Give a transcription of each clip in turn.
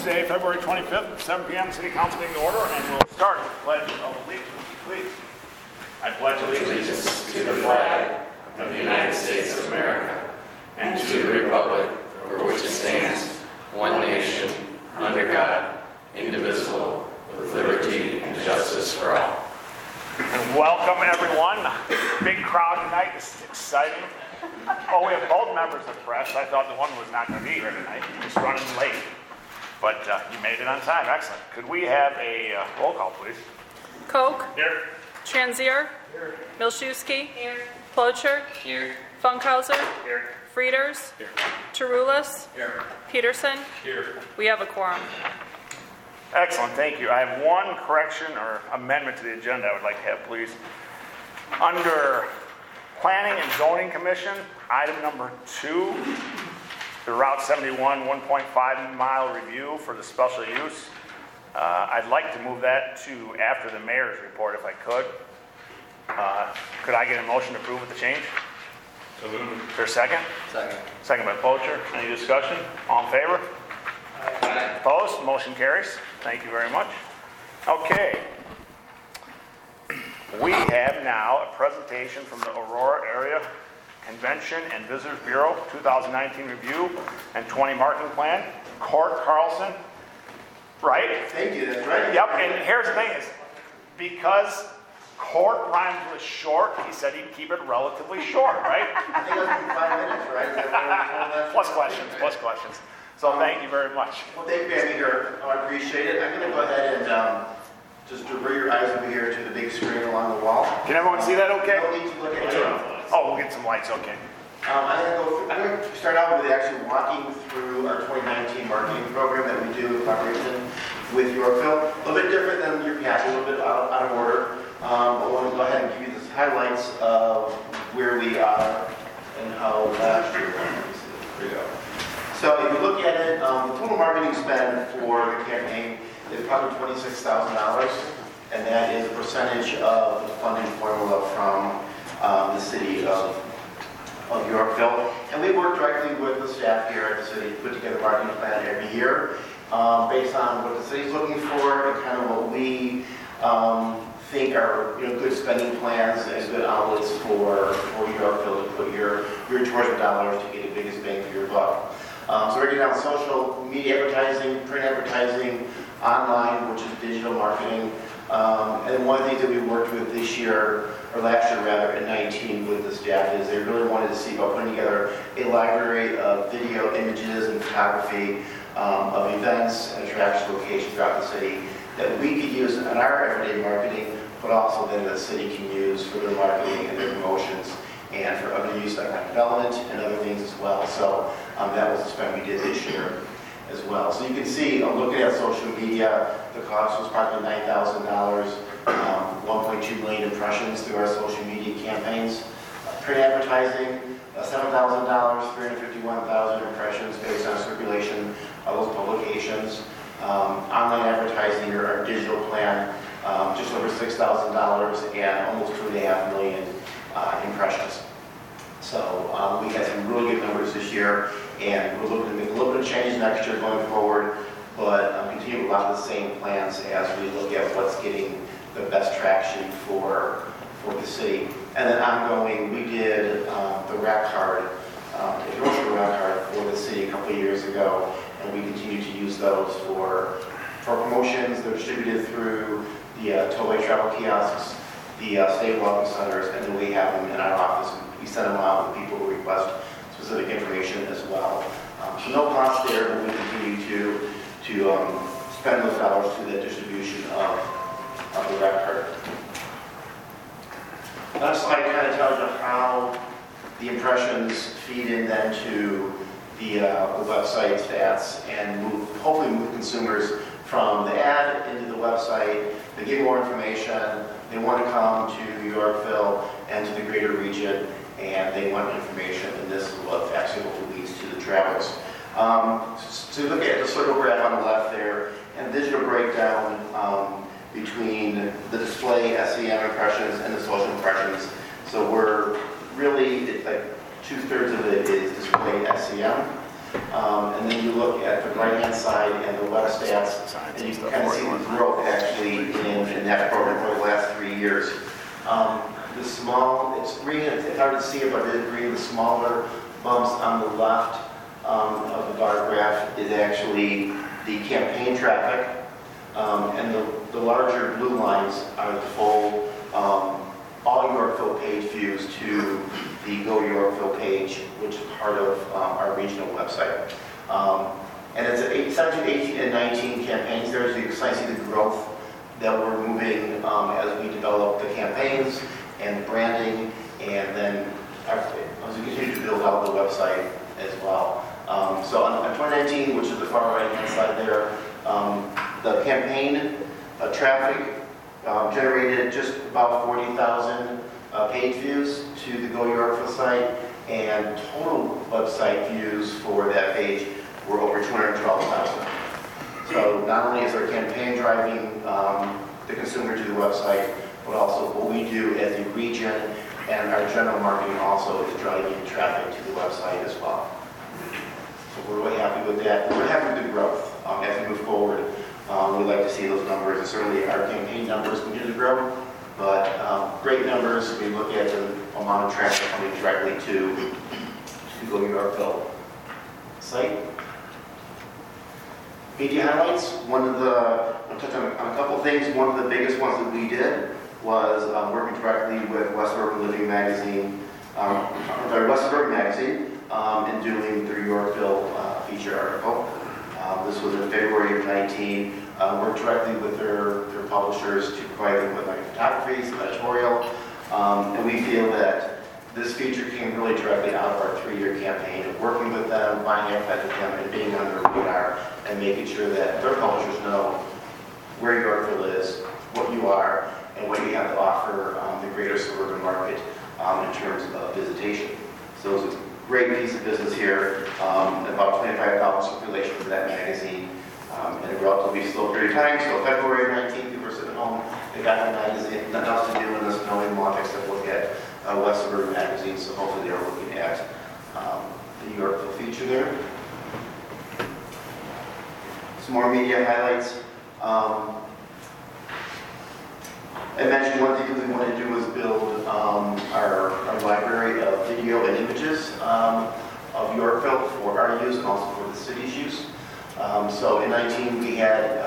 Tuesday, February 25th, 7 p.m. City Council meeting to order, and we'll start with the Pledge of Allegiance, please. I pledge allegiance to the flag of the United States of America and to the republic for which it stands, one nation, under God, indivisible, with liberty and justice for all. And welcome, everyone. Big crowd tonight. This is exciting. Oh, we have both members of the press. I thought the one was not going to be here tonight. He was running late. But you made it on time. Excellent. Could we have a roll call, please? Koch. Here. Transier. Here. Milszewski. Here. Plocher. Here. Funkhauser. Here. Frieders. Here. Tarulas. Here. Peterson. Here. We have a quorum. Excellent, thank you. I have one correction or amendment to the agenda I would like to have, please. Under Planning and Zoning Commission, item number 2, the Route 71 1.5 mile review for the special use. I'd like to move that to after the mayor's report if I could. Could I get a motion to approve with the change? So moved. Is there a second? Second. Second by Poacher. Any discussion? All in favor? Aye. Opposed? Motion carries. Thank you very much. Okay. We have now a presentation from the Aurora Area Convention and Visitors Bureau 2019 Review and 20 Marketing Plan. Court Carlson. Right? Thank you. That's right. Yep. And here's the thing is, because Court rhymes with short, he said he'd keep it relatively short, right? I think it'll be 5 minutes, right? Is that what we're told? Plus questions, plus questions. So thank you very much. Well, thank you for having me here. I appreciate it. I'm going to go ahead and just divert your eyes over here to the big screen along the wall. Can everyone see that okay? No need to look at it. Oh, we'll get some lights, okay. I'm going to start out with actually walking through our 2019 marketing program that we do in collaboration with Yorkville. A little bit different than your past, a little bit out of order. But I want to go ahead and give you the highlights of where we are and how last year went. There you go. So if you look at it, the total marketing spend for the campaign is probably $26,000, and that is a percentage of the funding formula from the city of Yorkville. And we work directly with the staff here at the city to put together a marketing plan every year based on what the city's looking for and kind of what we think are good spending plans and good outlets for Yorkville to put your tourism dollars to get the biggest bang for your buck. So we're getting down social media advertising, print advertising, online, which is digital marketing. And one of the things that we worked with this year, or last year rather, in 19 with the staff is they really wanted to see about putting together a library of video, images, and photography of events and attraction locations throughout the city that we could use in our everyday marketing, but also then the city can use for their marketing and their promotions and for other use like development and other things as well. So that was the spend we did this year as well. So you can see, looking at social media, the cost was probably $9,000, 1.2 million impressions through our social media campaigns. Print advertising, $7,000, 351,000 impressions based on circulation of those publications. Online advertising, our digital plan, just over $6,000 and almost 2.5 million impressions. So we had some really good numbers this year, and we're looking to make a little bit of change next year going forward, but continue with a lot of the same plans as we look at what's getting the best traction for the city. And then ongoing, we did the rack card, the grocery rack card for the city a couple of years ago, and we continue to use those for promotions. They're distributed through the tollway travel kiosks, the state welcome centers, and then we have them in our office. We send them out to people who request specific information as well. So no cost there, but we continue to spend those dollars through the distribution of the rack card. That slide kind of tells you how the impressions feed in then to the website stats and hopefully move consumers from the ad into the website. They get more information. They want to come to Yorkville and to the greater region, and they want information, and this is what actually leads to the travels. So look at the circle graph on the left there, and digital breakdown between the display SEM impressions and the social impressions. So we're really, like 2/3 of it is display SEM. And then you look at the right-hand side and the web stats, and you can kind of see the growth actually in that program for the last 3 years. The small, it's green, it's hard to see if I did green, the smaller bumps on the left of the bar graph is actually the campaign traffic, and the larger blue lines are the full all Yorkville page views to the Go Yorkville page, which is part of our regional website. And it's 17, 18, and 19 campaigns there, so you can see the growth that we're moving as we develop the campaigns and the branding, and then as we continue to build out the website as well. So on 2019, which is the far right-hand side there, the campaign traffic generated just about 40,000 page views to the Go Yorkville site, and total website views for that page were over 212,000. So not only is our campaign driving the consumer to the website, but also what we do as a region and our general marketing also is driving traffic to the website as well. So we're really happy with that. We're happy with the growth as we move forward. We'd like to see those numbers, and certainly our campaign numbers continue to grow, but great numbers. We look at the amount of traffic coming directly to the Go Yorkville site. Media highlights. I'll touch on a couple things. One of the biggest ones that we did was working directly with West Suburban Living Magazine, West Suburban Magazine, and doing their Yorkville feature article. This was in February of 19. Worked directly with their publishers to provide them with photography, some editorial, and we feel that this feature came really directly out of our 3-year campaign of working with them, finding out with them, and being on their radar, and making sure that their publishers know where Yorkville is, what you are, and what you have to offer the greater suburban market in terms of visitation. So it's a great piece of business here, about 25,000 circulation for that magazine in a relatively slow period of time. So February 19th, people were sitting at home, they got the magazine, nothing else to do in this knowing Montex to look at West Suburban Magazine, so hopefully they're looking at the Yorkville feature there. Some more media highlights. I mentioned one thing we wanted to do was build our library of video and images of Yorkville for our use and also for the city's use. So in 19 we had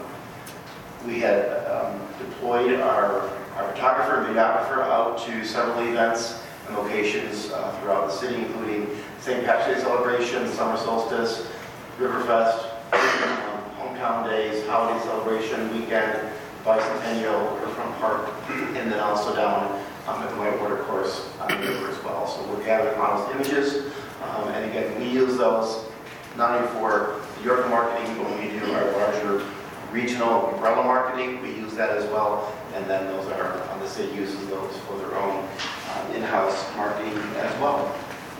deployed our photographer and videographer out to several events and locations throughout the city, including St. Patrick's Day celebration, summer solstice, Riverfest, hometown days, holiday celebration, weekend, bicentennial, Riverfront Park, and then also down at the Whitewater course on the river as well. So we're gathering models images, and again, we use those not only for the York marketing, but when we do our larger regional umbrella marketing, we use that as well, and then those are, the city uses those for their own in-house marketing as well.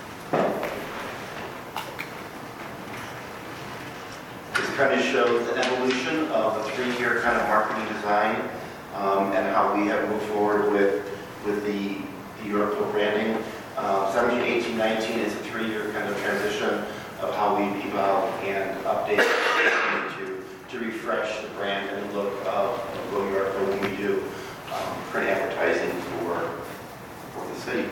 This kind of shows an evolution of a 3-year kind of marketing design and how we have moved forward with the Yorkville branding. 17, 18, 19 is a 3-year kind of transition of how we evolve and update to refresh the brand and the look of Go Yorkville when we do print advertising for the city.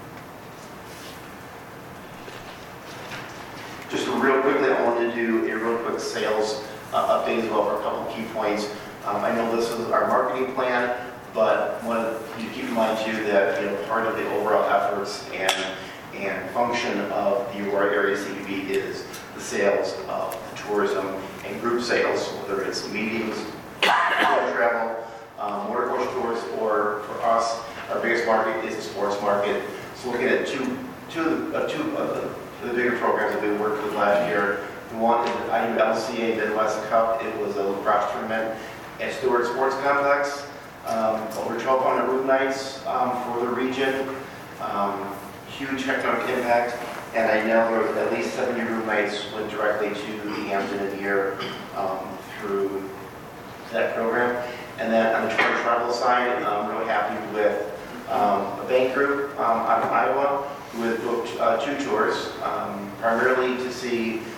Just real quickly, I wanted to do a real quick sales update as well for a couple key points. I know this is our marketing plan, but I wanted you to keep in mind too that part of the overall efforts and function of the Aurora area CVB is the sales of tourism and group sales, whether it's meetings, travel, motor coach tours, or for us, our biggest market is the sports market. So looking at two of the bigger programs that we worked with last year. One is the IULCA Midwest Cup. It was a lacrosse tournament at Stewart Sports Complex. Over 1,200 room nights for the region. Huge economic impact. And I know there was at least 70 room nights went directly to the Hampton and here through that program. And then on the tour travel side, I'm really happy with a bank group out of Iowa who had booked 2 tours, primarily to see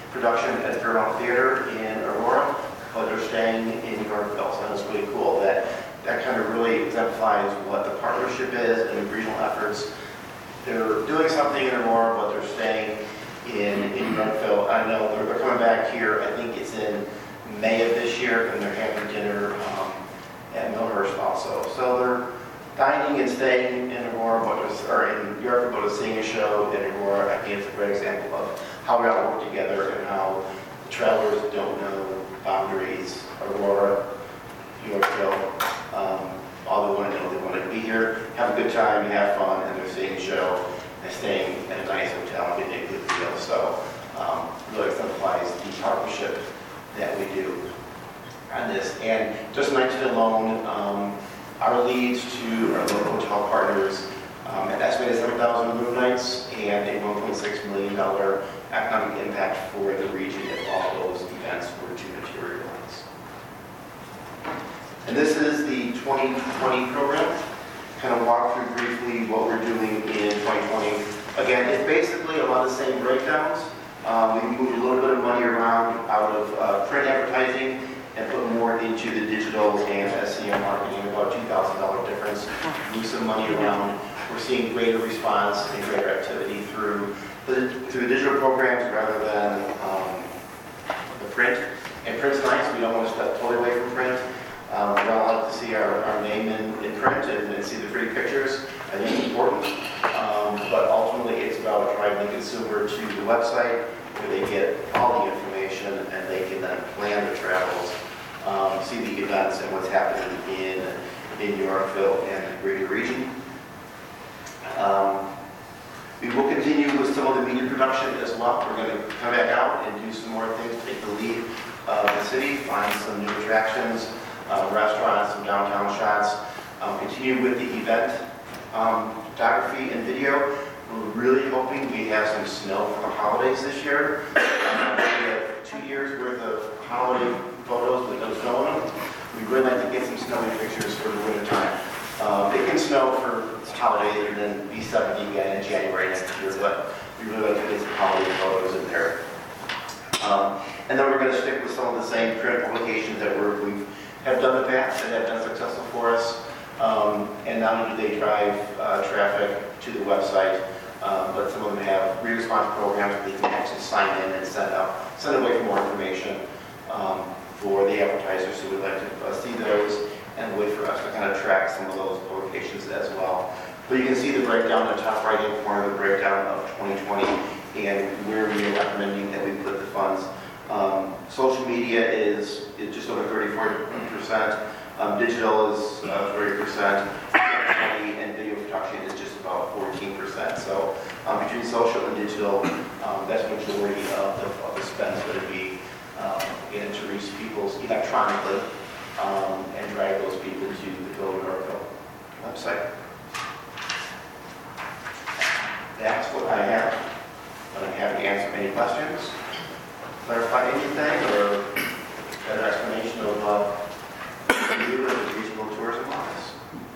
production at Paramount Theater in Aurora, but they're staying in Yorkville. So that's really cool. That kind of really exemplifies what the partnership is and the regional efforts. They're doing something in Aurora, but they're staying in Yorkville. I know they're coming back here. I think it's in May of this year, and they're having dinner at Millhurst also. So they're dining and staying in Aurora, or in Yorkville, but seeing a show in Aurora. I think it's a great example of how we all work together and how the travelers don't know boundaries. Aurora, Yorkville, all they want to know, they want to be here, have a good time, have fun, and they're seeing a show and staying in a nice hotel and getting a good deal. So really exemplifies the partnership that we do on this. And just mentioned alone, our leads to our local hotel partners, an estimated 7,000 room nights and a $1.6 million economic impact for the region if all those events were to materialize. And this is the 2020 program. Kind of walk through briefly what we're doing in 2020. Again, it's basically a lot of the same breakdowns. We moved a little bit of money around out of print advertising and put more into the digital and SEO marketing, about $2,000 difference. Move some money around. We're seeing greater response and greater activity through the digital programs rather than the print. And print's nice. We don't want to step totally away from print. We all like to see our name in print and see the pretty pictures. I think it's important. But ultimately, it's about driving the consumer to the website where they get all the information and they can then plan their travels, see the events and what's happening in Yorkville and the greater region. We will continue with some of the media production as well. We're going to come back out and do some more things, take the lead of the city, find some new attractions, restaurants, some downtown shots, continue with the event photography and video. We're really hoping we have some snow for the holidays this year. We have 2 years worth of holiday photos with no snow in them. We'd really like to get some snowy pictures for the winter time. It can snow for holidays and then be 70 again in January next year, but we really like to get some holiday photos in there. And then we're going to stick with some of the same print publications that we have done in the past and have been successful for us. And not only do they drive traffic to the website, but some of them have re-response programs where they can actually sign in and send away for more information for the advertisers. So we'd like to see those and wait for us to kind of track some of those publications as well. But you can see the breakdown in the top right-hand corner, the breakdown of 2020 and where we are recommending that we put the funds. Social media is just over 34%. Digital is 30%. And video production is just about 14%. So between social and digital, that's the majority of the spend is going to be to reach people electronically and drive those people to the Go Yorkville website. That's what I have. But I'm happy to answer any questions, clarify anything, or better explanation of what we do as a regional tourism office.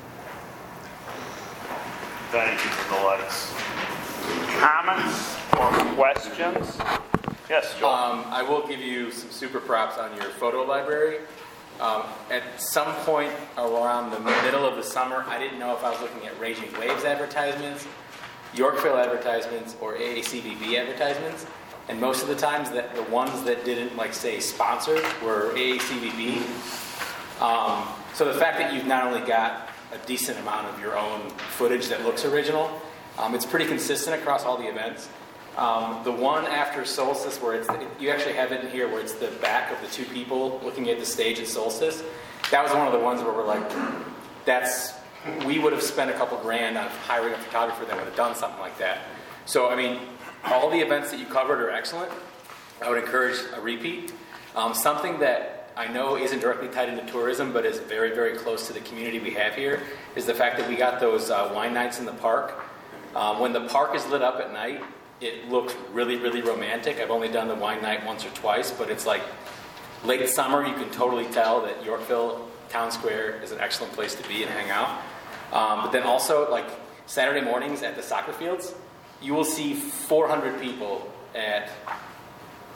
Thank you for the lights. Comments or questions? Yes, Joel. I will give you some super props on your photo library. At some point around the middle of the summer, I didn't know if I was looking at Raging Waves advertisements, Yorkville advertisements, or AACBB advertisements. And most of the times, the ones that didn't, say, sponsored were AACBB. So the fact that you've not only got a decent amount of your own footage that looks original, it's pretty consistent across all the events. The one after Solstice, where you actually have it in here, where it's the back of the two people looking at the stage at Solstice, that was one of the ones where we're like, we would have spent a couple grand on hiring a photographer that would have done something like that. So, all the events that you covered are excellent. I would encourage a repeat. Something that I know isn't directly tied into tourism, but is very, very close to the community we have here, is the fact that we got those wine nights in the park. When the park is lit up at night, it looks really, really romantic. I've only done the wine night once or twice, but it's like late summer, you can totally tell that Yorkville Town Square is an excellent place to be and hang out. But then also, Saturday mornings at the soccer fields, you will see 400 people at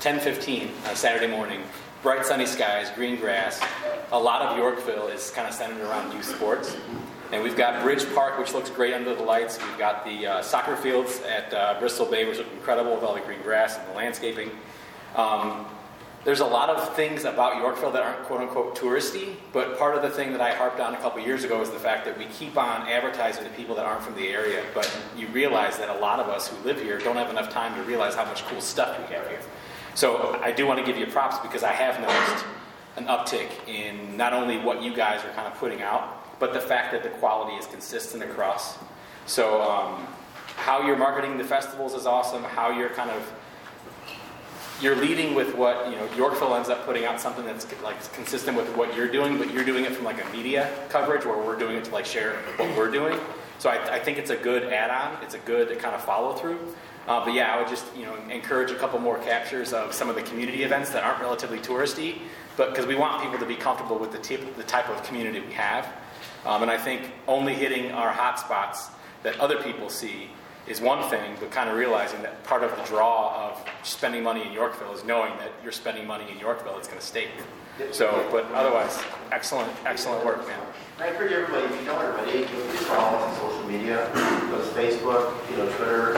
10:15 on a Saturday morning, bright sunny skies, green grass. A lot of Yorkville is kind of centered around youth sports. And we've got Bridge Park, which looks great under the lights. We've got the soccer fields at Bristol Bay, which look incredible with all the green grass and the landscaping. There's a lot of things about Yorkville that aren't quote-unquote touristy, but part of the thing that I harped on a couple years ago is the fact that we keep on advertising to people that aren't from the area, but you realize that a lot of us who live here don't have enough time to realize how much cool stuff we have here. So I do want to give you props because I have noticed an uptick in not only what you guys are kind of putting out, but the fact that the quality is consistent across. So how you're marketing the festivals is awesome, how you're kind of you're leading with what, Yorkville ends up putting out something that's like consistent with what you're doing, but you're doing it from like a media coverage where we're doing it to like share what we're doing. So I think it's a good add-on. It's a good kind of follow-through. But yeah, I would just encourage a couple more captures of some of the community events that aren't relatively touristy, but because we want people to be comfortable with the type of community we have. And I think only hitting our hot spots that other people see is one thing, but kind of realizing that part of the draw of spending money in Yorkville is knowing that you're spending money in Yorkville, it's going to stay here. So, but otherwise, excellent work, man. I encourage everybody, if you know everybody, please follow us on social media. Go to Facebook, Twitter,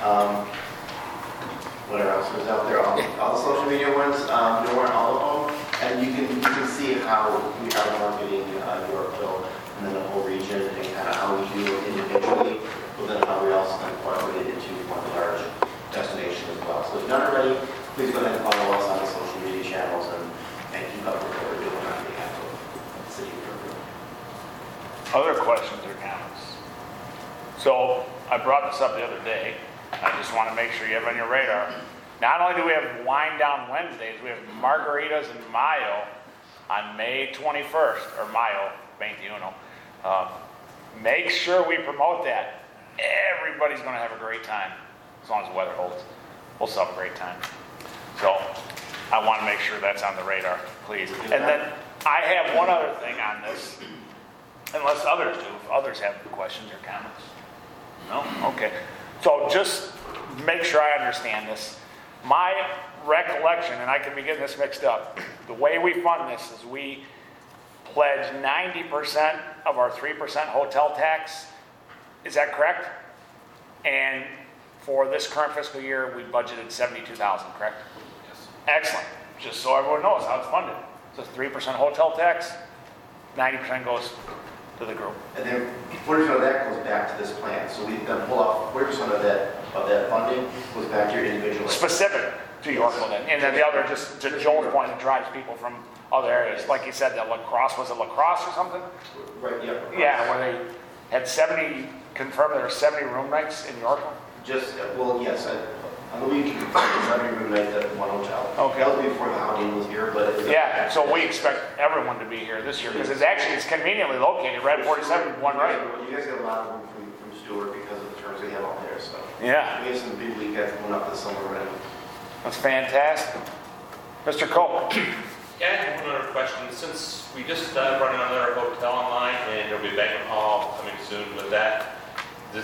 whatever else is out there, all the social media ones, there weren't all of them, and you can see how we are marketing Yorkville and then the whole region and kind of how we do it individually, but then how we also incorporate it into one large destination as well. So if you're not already, please go ahead and follow us on the social media channels and keep up with what we're doing on behalf of the city of Yorkville. Other questions or comments? So I brought this up the other day. I just want to make sure you have on your radar. Not only do we have Wine Down Wednesdays, we have Margaritas in Mayo on May 21st, or Mayo, 21. Make sure we promote that. Everybody's going to have a great time, as long as the weather holds. We'll still have a great time. So I want to make sure that's on the radar, please. And then I have one other thing on this, unless others do. If others have questions or comments. No? Okay. So just make sure I understand this. My recollection, and I could be getting this mixed up, the way we fund this is we pledge 90% of our 3% hotel tax. Is that correct? And for this current fiscal year, we budgeted $72,000, correct? Yes. Excellent. Just so everyone knows how it's funded. So 3% hotel tax, 90% goes to the group. And then 40% of that goes back to this plan. So we then pull out 40% of that funding goes back to your individual. Specific to Yorkville then. And then the other, just to Joel's point, it drives people from other areas. Like you said, that lacrosse, was it lacrosse or something? Right, yeah. Yeah, where they had 70, confirmed there were 70 room nights in Yorkville? Just, well, yes. On the week, 70 room nights at one hotel. Okay. That was before the Holiday was here, but it was Yeah, so we expect everyone to be here this year because it's conveniently located right at 47, one right. You guys get a lot of room from Stewart because of the terms we have out there. So Yeah, we have some big weekends coming up this summer already. that's fantastic. Mr. Cole. Yeah, I have one other question. Since we just brought another hotel online and there'll be a banquet hall coming soon with that, is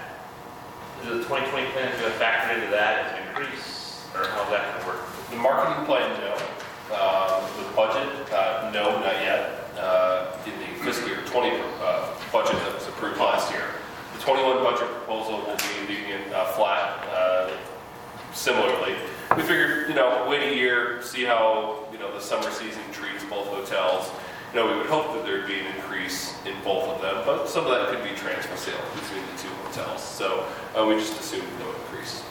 the 2020 plan going to factor into that as an increase, or how's that going to work? The marketing plan, no. The budget, no, not yet. In the fiscal year 20 budget that was approved last year. The 21 budget proposal will be leaving it flat similarly. We figured, wait a year, see how, the summer season treats both hotels. We would hope that there'd be an increase in both of them, but some of that could be transfer sales between the two hotels. So we just assumed no increase.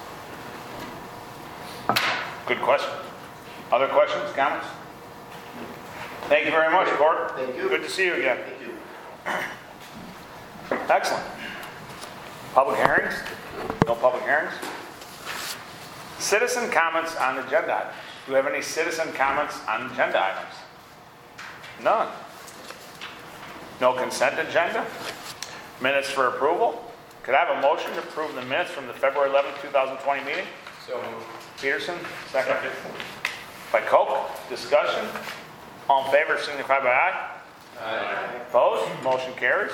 Good question. Other questions, comments? Thank you very much, Gord. Thank you. Good to see you again. Thank you. Excellent. Public hearings? No public hearings? Citizen comments on agenda items. Do we have any citizen comments on agenda items? None. No consent agenda? Minutes for approval? Could I have a motion to approve the minutes from the February 11th, 2020 meeting? So moved. Peterson, second. By Koch, discussion. All in favor signify by aye. Aye. Opposed? Motion carries.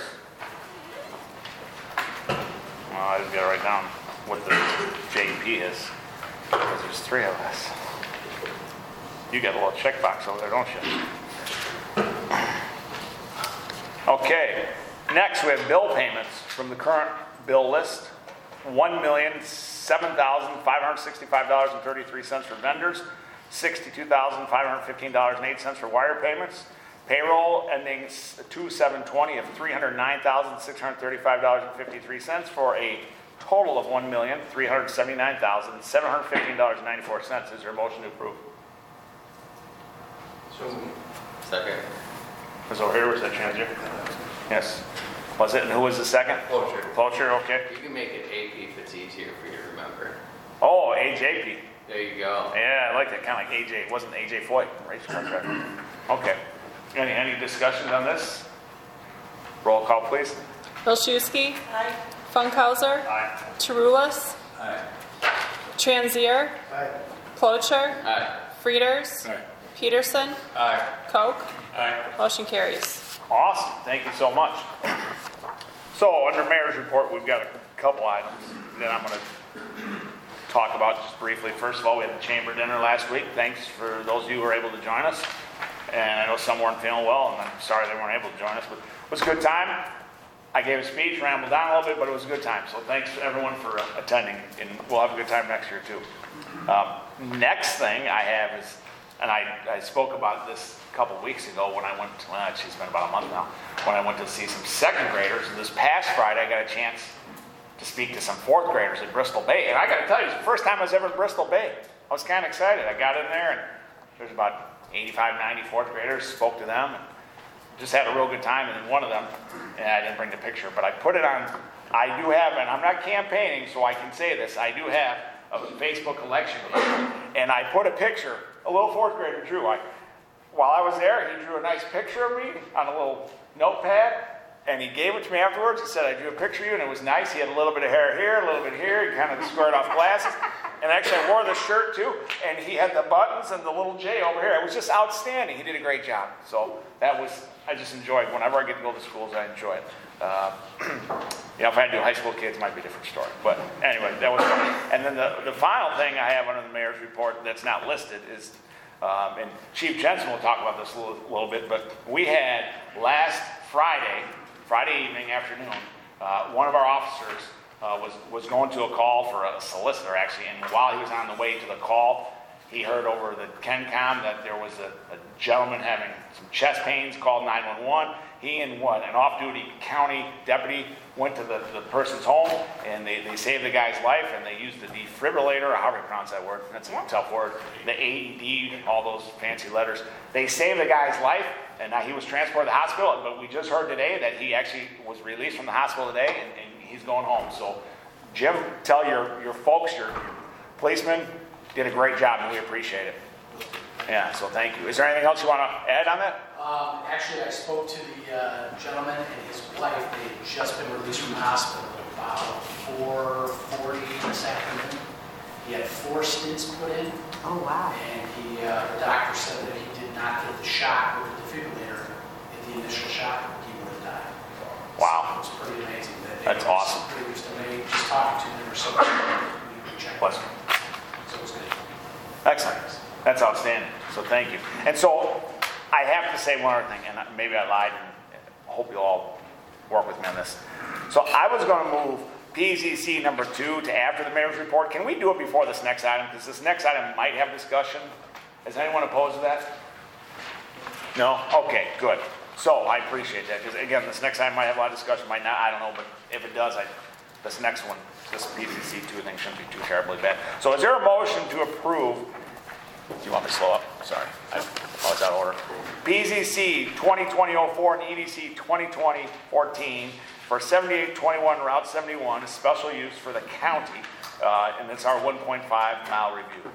Well, I just got to write down what the JP is, because there's three of us. You got a little checkbox over there, don't you? Okay, next we have bill payments from the current bill list. $1,007,565.33 for vendors, $62,515.08 for wire payments. Payroll ending 2/7/20 of $309,635.53 for a total of $1,379,715.94. Is there a motion to approve? Second. Was over here, was that Transier? Yes. Was it, and who was the second? Cloture. Cloture, okay. You can make it AP if it's easier for you to remember. Oh, AJP. There you go. Yeah, I like that, kind of like AJ, it wasn't AJ Foyt, race car driver. Okay. Any discussions on this? Roll call, please. Bilszewski. Funkhauser. Aye. Tarulas. Transier. Clocher. Aye. Frieders. Peterson. Aye. Koch. Aye. Motion carries. Awesome, thank you so much. So, under Mayor's report, we've got a couple items that I'm going to talk about just briefly. First of all, we had the chamber dinner last week. Thanks for those of you who were able to join us. And I know some weren't feeling well, and I'm sorry they weren't able to join us, but it was a good time. I gave a speech, rambled down a little bit, but it was a good time. So thanks everyone for attending, and we'll have a good time next year too. Next thing I have is, and I spoke about this a couple weeks ago when I went, well, actually it's been about a month now, when I went to see some second graders. And this past Friday I got a chance to speak to some fourth graders at Bristol Bay. And I got to tell you, it's the first time I was ever in Bristol Bay. I was kind of excited. I got in there and there's about 85, 90 fourth graders, spoke to them, and just had a real good time. And then one of them, and I didn't bring the picture, but I put it on, I do have, and I'm not campaigning, so I can say this, I do have a Facebook collection page, and I put a picture, a little fourth grader drew. While I was there, he drew a nice picture of me on a little notepad, and he gave it to me afterwards. He said, I drew a picture of you, and it was nice. He had a little bit of hair here, a little bit here. He kind of squared off glasses. And actually, I wore the shirt, too, and he had the buttons and the little J over here. It was just outstanding. He did a great job. So that was, I just enjoyed. Whenever I get to go to schools, I enjoy it. If I had to do high school kids, it might be a different story. But anyway, that was fun. And then the final thing I have under the mayor's report that's not listed is, and Chief Jensen will talk about this a little bit, but we had last Friday evening, afternoon, one of our officers was going to a call for a solicitor, actually, and while he was on the way to the call, he heard over the KenCom that there was a gentleman having some chest pains, called 911. He and an off-duty county deputy went to the person's home, and they saved the guy's life, and they used the defibrillator, or however you pronounce that word, that's a tough word, the AED, all those fancy letters. They saved the guy's life, and now he was transported to the hospital, but we just heard today that he actually was released from the hospital today, and he's going home. So, Jim, tell your folks, your policemen, did a great job, and we appreciate it. Yeah, so thank you. Is there anything else you want to add on that? Actually, I spoke to the gentleman and his wife. They had just been released from the hospital at about 4:40 this afternoon. He had 4 stents put in. Oh, wow. And the doctor said that he did not get the shock with the defibrillator. At the initial shock, he would have died. Wow. So it was pretty amazing. That's awesome. They was amazing. Just talking to them, they were so good. We checked. Bless you. So it was good. Excellent. That's outstanding. So thank you. And so I have to say one other thing, and maybe I lied, and I hope you'll all work with me on this. So I was going to move PZC number 2 to after the mayor's report. Can we do it before this next item? Because this next item might have discussion. Is anyone opposed to that? No? Okay, good. So I appreciate that, because again, this next item might have a lot of discussion, might not, I don't know, but if it does, this next one, this PZC 2 thing shouldn't be too terribly bad. So is there a motion to approve? Do you want me to slow up? Sorry, I was out of order. PZC 2020-04 and EDC 2020-14 for 7821 Route 71, a special use for the county, and it's our 1.5-mile review.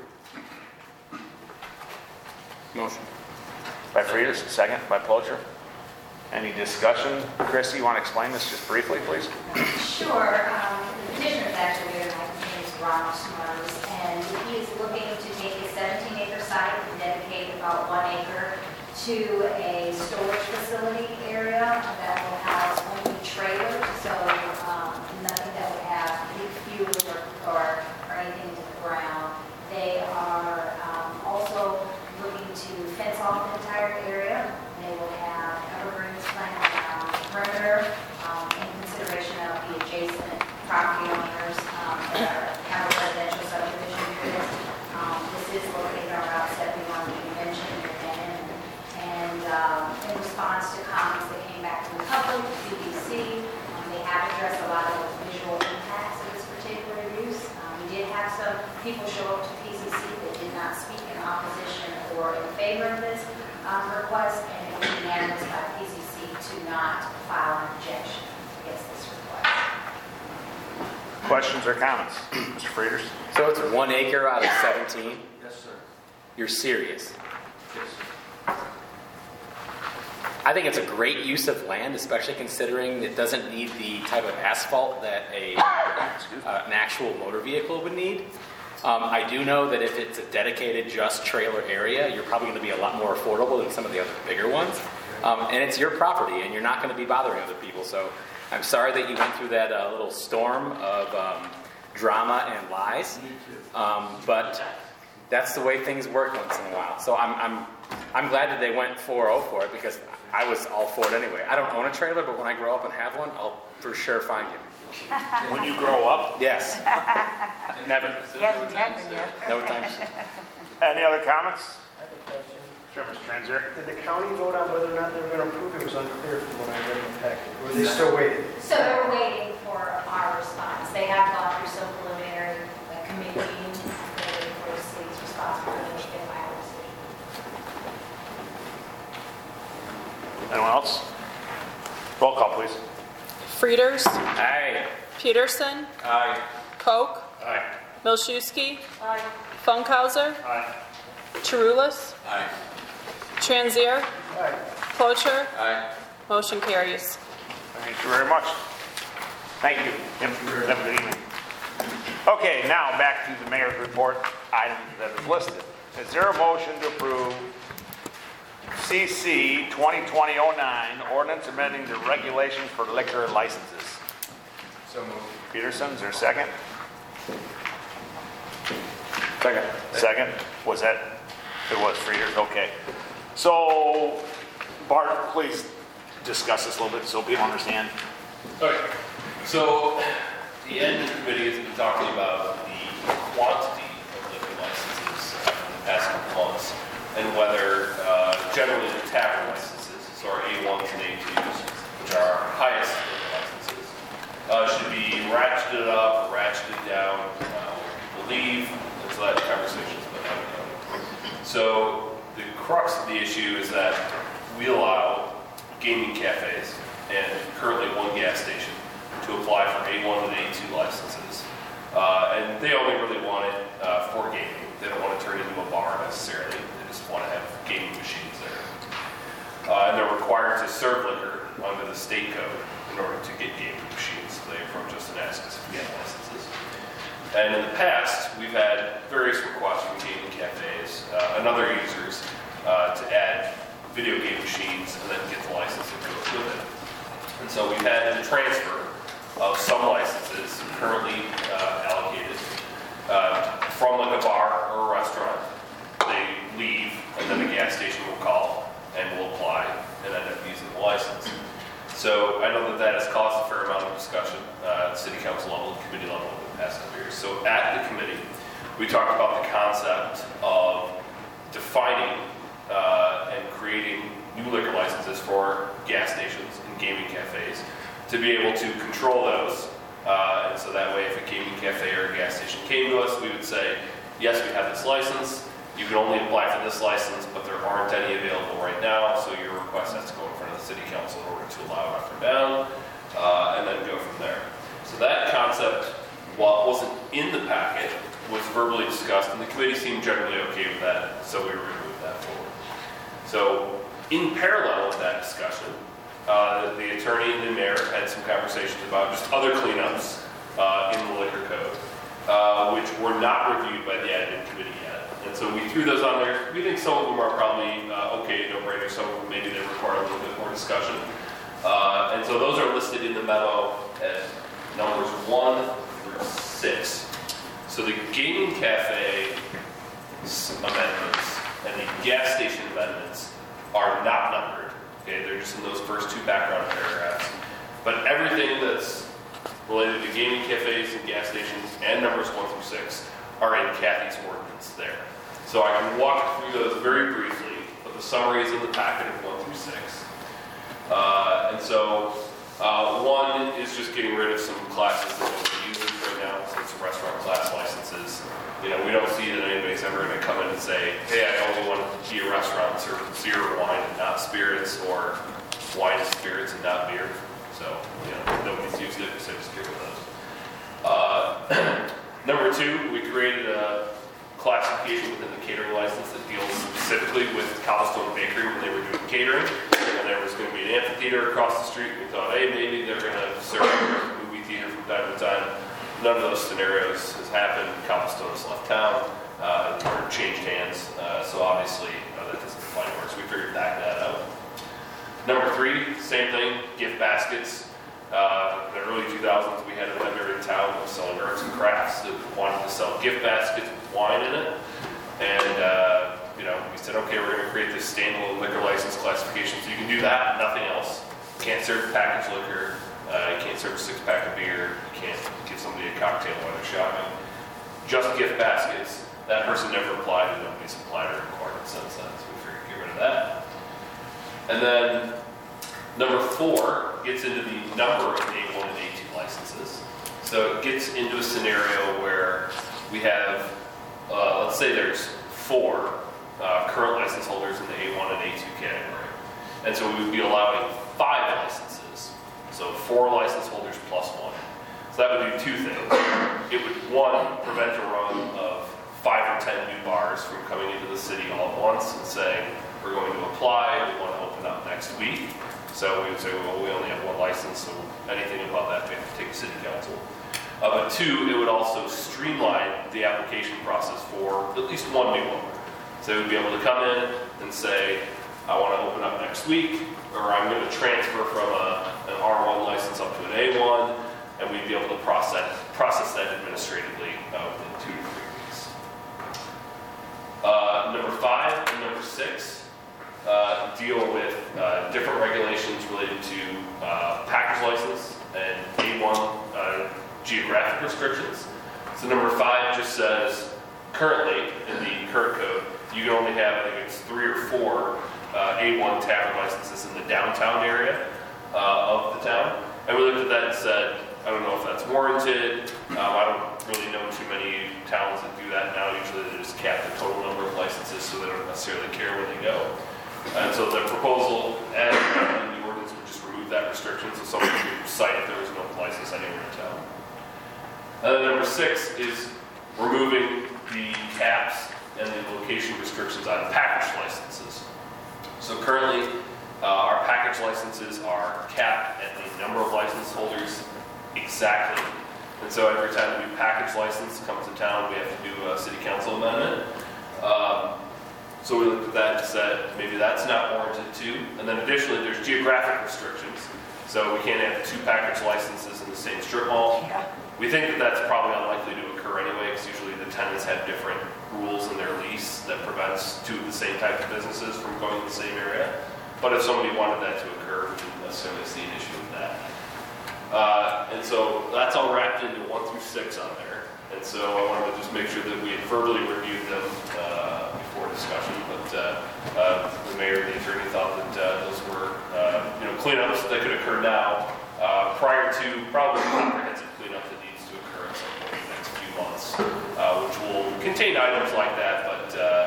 Motion. By Frieders, second by Plocher. Any discussion? Christy, you want to explain this just briefly, please? Sure. The petitioner is actually here tonight. His name is Ronald Smuggles, and he is looking to take a 17-acre site and dedicate about 1 acre to a storage facility area that will house only trailers, so nothing that would have leak fuel or anything into the ground. They are also looking was unanimous by PCC to not file an objection against this request. Questions or comments? Mr. Frieders? So it's 1 acre out of 17? Yes, sir. You're serious? Yes, sir. I think it's a great use of land, especially considering it doesn't need the type of asphalt that an actual motor vehicle would need. I do know that if it's a dedicated just trailer area, you're probably going to be a lot more affordable than some of the other bigger ones. And it's your property, and you're not going to be bothering other people. So I'm sorry that you went through that little storm of drama and lies. But that's the way things work once in a while. So I'm glad that they went 4-0 for it, because I was all for it anyway. I don't own a trailer, but when I grow up and have one, I'll for sure find you. When you grow up? Yes. Never. No time. Any other comments? I have a question. Sure, Mr. Transier. Did the county vote on whether or not they were going to approve? It was unclear from what I read in the packet. Or are they still waiting? So they're waiting for our response. They have gone through some preliminary committee meetings. They're waiting for the city's response for them to make their final decision. Anyone else? Roll call, please. Frieders. Aye. Peterson. Aye. Koch. Aye. Milszewski. Aye. Funkhauser. Aye. Chirulis. Aye. Transier. Aye. Clocher. Aye. Motion carries. Thank you very much. Thank you. Have a good evening. Okay, now back to the mayor's report items that is listed. Is there a motion to approve CC 2020-09, ordinance amending the regulations for liquor licenses? So moved. Peterson, is there a second? Second. Second? Was that? It was Frieders, okay. So, Bart, please discuss this a little bit so people understand. Okay, so the end committee has been talking about the quantity of liquor licenses in the past couple months, and whether generally the tavern licenses, so our A1s and A2s, which are our highest liquor licenses, should be ratcheted up, ratcheted down when people leave, and so that conversation's been ongoing. So the crux of the issue is that we allow gaming cafes and currently one gas station to apply for A1 and A2 licenses. And they only really want it for gaming. They don't want to turn it into a bar necessarily. They just want to have gaming machines there. And they're required to serve liquor under the state code in order to get gaming machines. So they approach us and ask us if we have licenses. And in the past, we've had various requests from gaming cafes and other users to add video game machines and then get the license that goes with it. And so we've had a transfer of some licenses currently allocated from like a bar or a restaurant. They leave, and then the gas station will call and will apply and end up using the license. So I know that that has caused a fair amount of discussion at city council level and committee level over the past couple years. So at the committee, we talked about the concept of defining and creating new liquor licenses for gas stations and gaming cafes to be able to control those. And so that way, if a gaming cafe or a gas station came to us, we would say, yes, we have this license. You can only apply for this license, but there aren't any available right now, so your request has to go in front of the city council in order to allow it up or down, and then go from there. So that concept, while it wasn't in the packet, was verbally discussed, and the committee seemed generally okay with that, so we removed that forward. So in parallel with that discussion, the attorney and the mayor had some conversations about just other cleanups in the liquor code, which were not reviewed by the admin committee yet. And so we threw those on there. We think some of them are probably okay, no-brainer. Some of them maybe they require a little bit more discussion. And so those are listed in the memo as numbers 1 through 6. So the gaming cafe amendments and the gas station amendments are not numbered. Okay, they're just in those first two background paragraphs. But everything that's related to gaming cafes and gas stations and numbers 1 through 6 are in Kathy's ordinance there. So I can walk through those very briefly, but the summary is in the packet of 1 through 6. And so 1 is just getting rid of some classes that we're using right now, since restaurant class licenses, we don't see that anybody's ever going to come in and say, hey, I only want to be a restaurant serve beer, wine, and not spirits, or wine and spirits and not beer. So, nobody's used it, so just get rid of those. Number 2, we created a classification within the catering license that deals specifically with Cobblestone Bakery when they were doing catering. And there was going to be an amphitheater across the street. We thought, hey, maybe they're going to serve a movie theater from time to time. None of those scenarios has happened. Cobblestone has left town or changed hands. So obviously, that doesn't apply to us. We figured that out. Number 3, same thing, gift baskets. In the early 2000s, we had a vendor in town that was selling arts and crafts that wanted to sell gift baskets with wine in it. And, we said, okay, we're going to create this standalone liquor license classification. So you can do that, nothing else. You can't serve packaged liquor. You can't serve a 6-pack of beer. You can't give somebody a cocktail while they're shopping. Just gift baskets. That person never applied, and nobody's applied or required since then. So we figured get rid of that. And then number 4 gets into the number of A1 and A2 licenses. So it gets into a scenario where we have, let's say there's 4 current license holders in the A1 and A2 category. And so we would be allowing 5 licenses. So 4 license holders plus 1. So that would do 2 things. It would, 1, prevent a run of 5 or 10 new bars from coming into the city all at once and saying, we're going to apply, we want to open up next week. So we would say, well, we only have 1 license, so anything above that we have to take to city council. But 2, it would also streamline the application process for at least 1 new one. So they would be able to come in and say, I want to open up next week, or I'm going to transfer from an R1 license up to an A1, and we'd be able to process that administratively within 2 to 3 weeks. Number 5 and number 6 deal with different regulations related to package license and A1 geographic restrictions. So number 5 just says, currently, in the current code, you can only have, I think it's 3 or 4 A1 tavern licenses in the downtown area of the town. And we looked at that and said, I don't know if that's warranted. I don't really know too many towns that do that now. Usually they just cap the total number of licenses so they don't necessarily care where they go. And so the proposal and the ordinance would just remove that restriction so someone could cite if there was no license anywhere in town. And then number 6 is removing the caps and the location restrictions on package licenses. So currently, our package licenses are capped at the number of license holders exactly. And so every time a new package license comes to town, we have to do a city council amendment. So we looked at that and said, maybe that's not warranted too. And then additionally, there's geographic restrictions. So we can't have 2 package licenses in the same strip mall. We think that that's probably unlikely to occur anyway, because usually the tenants have different rules in their lease that prevents 2 of the same type of businesses from going to the same area. But if somebody wanted that to occur, we didn't necessarily see an issue with that. And so that's all wrapped into 1 through 6 on there. And so I wanted to just make sure that we had verbally reviewed them before discussion. But the mayor and the attorney thought that those were cleanups that could occur now prior to probably comprehensive cleanup that needs to occur at some point in the next few months, which will contain items like that, but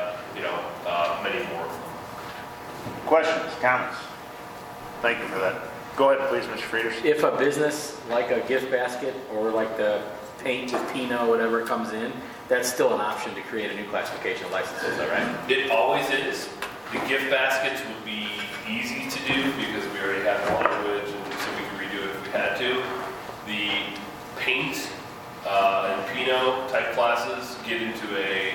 many more of them. Questions, comments? Thank you for that. Go ahead, please, Mr. Frieders. If a business like a gift basket or like the paint with Pinot, whatever comes in, that's still an option to create a new classification of licenses, is that right? It always is. The gift baskets would be easy to do because we already have the language, and so we can redo it if we had to. The paint and Pinot type classes get into a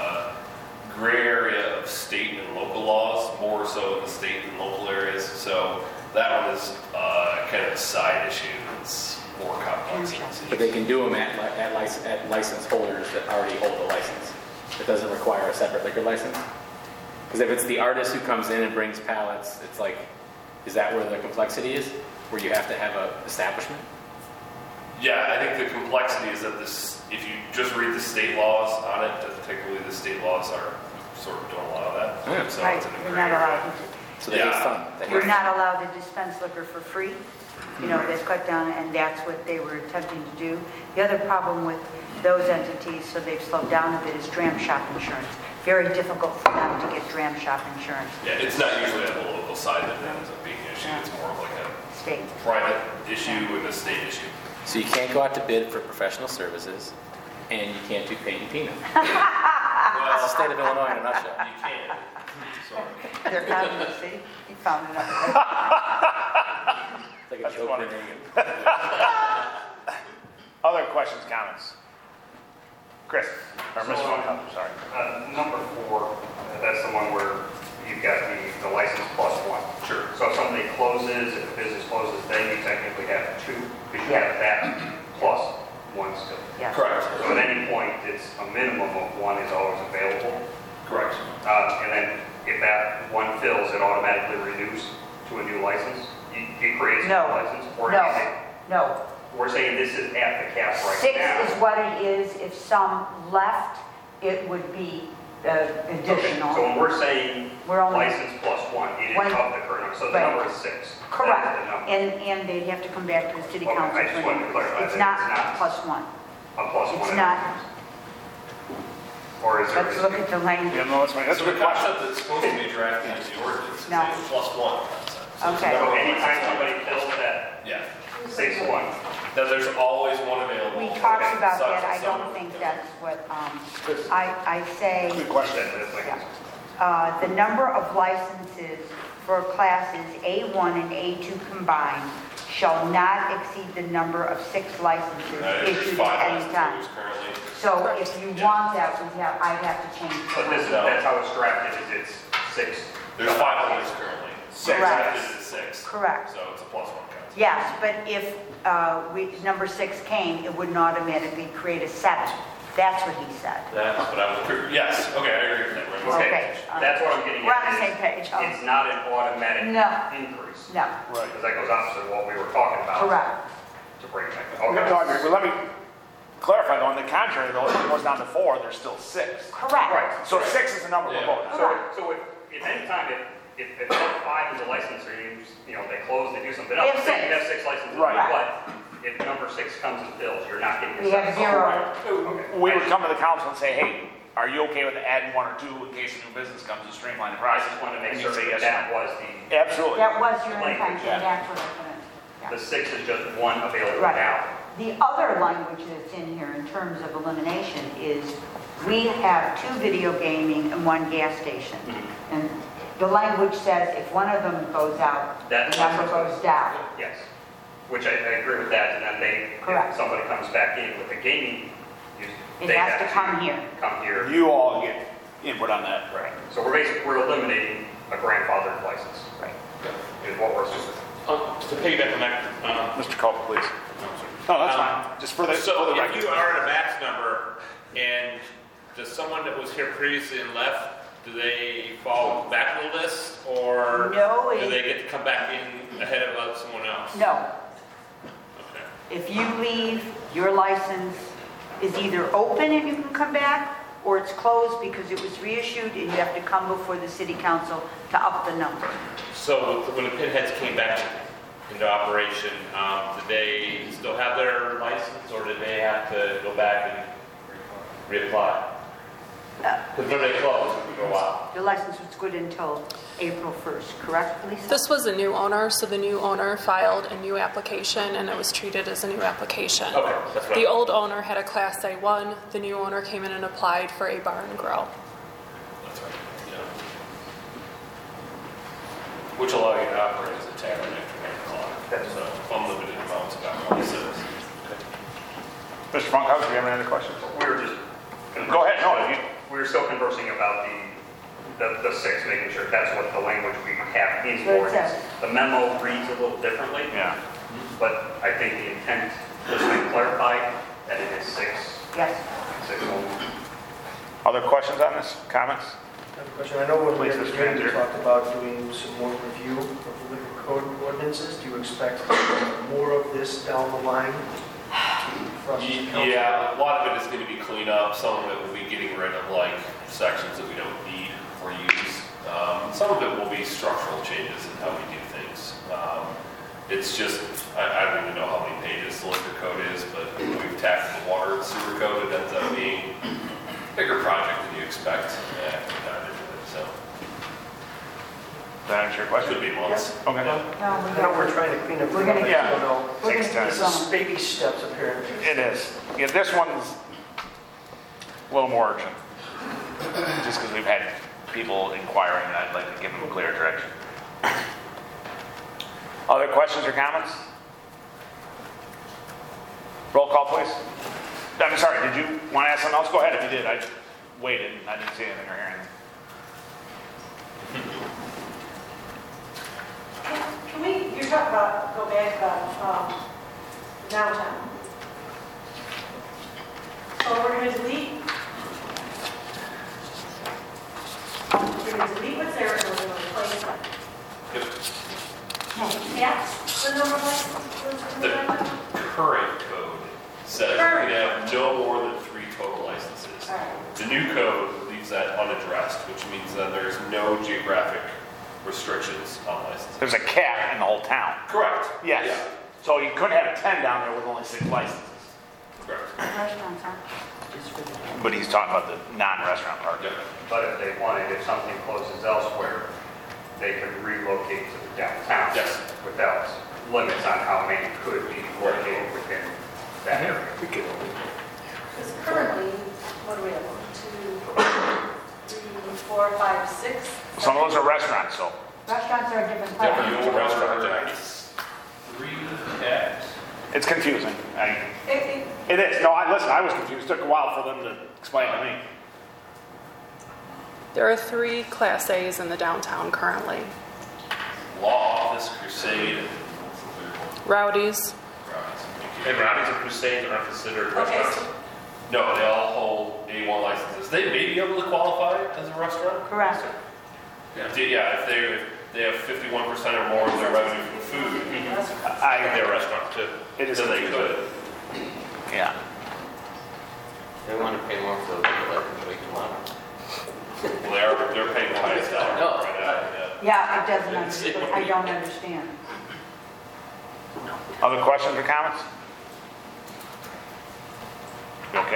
gray area of state and local laws, more so in the state and local areas. So that one is kind of a side issue. It's more complex. But they can do them at license holders that already hold the license. It doesn't require a separate liquor license. Because if it's the artist who comes in and brings pallets, it's like, is that where the complexity is? Where you have to have an establishment? Yeah, I think the complexity is that this, if you just read the state laws on it, that technically the state laws are sort of don't allow that. Yeah. So Right, it's in a you're gray not area. allowed. So they have fun. You're not allowed to dispense liquor for free? that's cut down, and that's what they were attempting to do. The other problem with those entities, so they've slowed down a bit, is dram shop insurance. Very difficult for them to get dram shop insurance. Yeah, it's not usually on the local side that ends up being an issue. It's more of like a State. private issue and a state issue. So you can't go out to bid for professional services, and you can't do paint and peanut. Well, That's the state of Illinois in a nutshell. you can. Sorry. They're founded, see? He found it out. It's like a That's joke funny. name. Other questions, comments? Chris, or Mr. Monkhouse, sorry. Number 4, that's the one where you've got the license plus 1. Sure. So if somebody closes, if the business closes, then you technically have 2, because you have that plus 1 still. Yes. Correct. So at any point, it's a minimum of 1 is always available. Correct. And then if that 1 fills, it automatically renews to a new license. You create a No. new license. Or No, is it- no. We're saying this is at the cap right 6 now. is what it is. If some left, it would be Okay, so additional. when we're saying We're only- license plus 1, it is One- of the current number, so the Right. number is 6. Correct. That's the number. And they'd have to come back to the city Okay, council. I just for wanted to it. clarify It's that not it's not- plus 1. A plus 1. It's not. Or is there? Let's look at the language. Yeah, no, that's fine. That's a So the good question. concept that's supposed to be drafted into the ordinance is No. a plus 1 concept. So it's Okay. So never anytime plus somebody 1. fills that Yeah. 6-1, Then there's always one available. We talked Okay, about such that. and I don't such. think that's what, I say. Good question. that's like, The number of licenses for classes A1 and A2 combined shall not exceed the number of 6 licenses That is issued 5 at any licenses time. currently. So if you want that, I'd have to change the but this is, language. that's how it's drafted, is it's 6. There's 5 owners currently. 6 Correct. is 6. Correct. So it's a plus 1 concept. Yes, but if number 6 came, it wouldn't automatically create a 7. That's what he said. That's what I was. Yes. Okay, I agree with that. Right. Okay. That's what I'm getting We're at. on the is same page. It's not an automatic No. increase. No, Right. Because that goes opposite of what we were talking about. correct. To bring it back. Okay, no, I agree. But let me clarify though, on the contrary though, if it goes down to 4, there's still 6. Correct. Right. So 6 is the number we're Yeah. voting on. So if any time, if 5 is a license, or they close, they do something We else, have then you 6. have 6 licenses. Right. But if number 6 comes and fills, you're not getting a We have 7. 0. Okay. We would come to the council and say, hey, are you okay with adding 1 or 2 in case a new business comes to streamline the I process? just wanted to make And sure you'd say that yes. that was the, Absolutely. That was your Language, intention, yeah. that's what I put in. the Yeah. 6 is just 1 available Right. now. The other language that's in here in terms of elimination is we have 2 video gaming and 1 gas station. And the language says if one of them goes out, the That number license goes down. Yes, which I agree with that, and then Correct. if somebody comes back in with a gaming use, It they has have to come here. Come here. You all get input on that. Right, so we're eliminating a grandfathered license, Right. is what we're assuming. To piggyback on that, Mr. Culp, please. No, that's fine. Just for the, so for the if record. you are at a max number, and does someone that was here previously and left, do they fall back on the list, or No, do they get to come back in ahead of someone else? No, Okay. if you leave, your license is either open and you can come back, or it's closed because it was reissued and you have to come before the city council to up the number. So when the pinheads came back into operation, did they still have their license, or did they have to go back and reapply? Because when they closed for a while. Your license was good until April 1st, correct, Lisa? This was a new owner, so the new owner filed a new application and it was treated as a new application. Okay, that's what The old owner had a Class A1, the new owner came in and applied for a bar and grill. That's right. Yeah. Which allow you to operate as a tavern after 9 o'clock. So unlimited amounts of alcohol sales. Mr. Monkhouse, do you have any other questions? We were just. Go ahead, no, you, We were still conversing about the 6, making sure that's what the language we have in Good ordinance. sense. The memo reads a little differently. yeah. But I think the intent was to clarify that it is 6 Yes. only. Other questions on this? Comments? I have a question. I know when we Please, had Mr. we Manager. talked about doing some more review of the liquor code ordinances. Do you expect more of this down the line from the council? Yeah, a lot of it is going to be clean up. Some of it will be getting rid of like sections that we don't need or use. Some of it will be structural changes in how we do things. It's just, I don't even know how many pages the liquor code is, but we've tackled the water and sewer code. It ends up being a bigger project than you expect after we dive into it, so. Does that answer your question? Could be months. Okay. Now we're trying to clean up. We're gonna get- I don't know. We're gonna Takes do time. This is some, baby steps apparently. It is. Yeah, this one's a little more urgent. Just because we've had people inquiring, and I'd like to give them a clear direction. Other questions or comments? Roll call, please. I'm sorry, did you want to ask something else? Go ahead if you did. I waited and I didn't see anything or hear anything. Can we, you're talking about, go back about downtown. So we're going to delete, what's there and we're going to replace it. Yeah, the number The current code says you can have no more than 3 total licenses. All right. The new code leaves that unaddressed, which means that there's no geographic restrictions on licenses. There's a cap in the whole town. Correct. Yes. Yeah. So you couldn't have 10 down there with only 6 licenses. Correct. restaurants, huh? But he's talking about the non-restaurant part. Yeah. But if they wanted, if something closes elsewhere, they could relocate to the downtown. Yes. Without limits on how many could be located within that area. Because currently, what do we have, 1, 2, 3, 4, 5, 6? Some of those are restaurants, so. Restaurants are a different Different class. old restaurant act. 3 caps. It's confusing. It- It is. No, listen, I was confused. It took a while for them to explain to me. There are 3 Class A's in the downtown currently. Law Office, Crusade, and Rowdies. And Rowdies and Crusade are considered Okay, restaurants. so no, they all hold A1 licenses. They may be able to qualify as a restaurant. Correct. Yeah, if they have 51% or more of their revenue from food, They're a restaurant too. It is then they confusing. could. Yeah. They want to pay more for the liquor license, we can want. Well, they're paying the highest dollar No. right now. Yeah, it doesn't understand, I don't understand. Other questions or comments? You okay?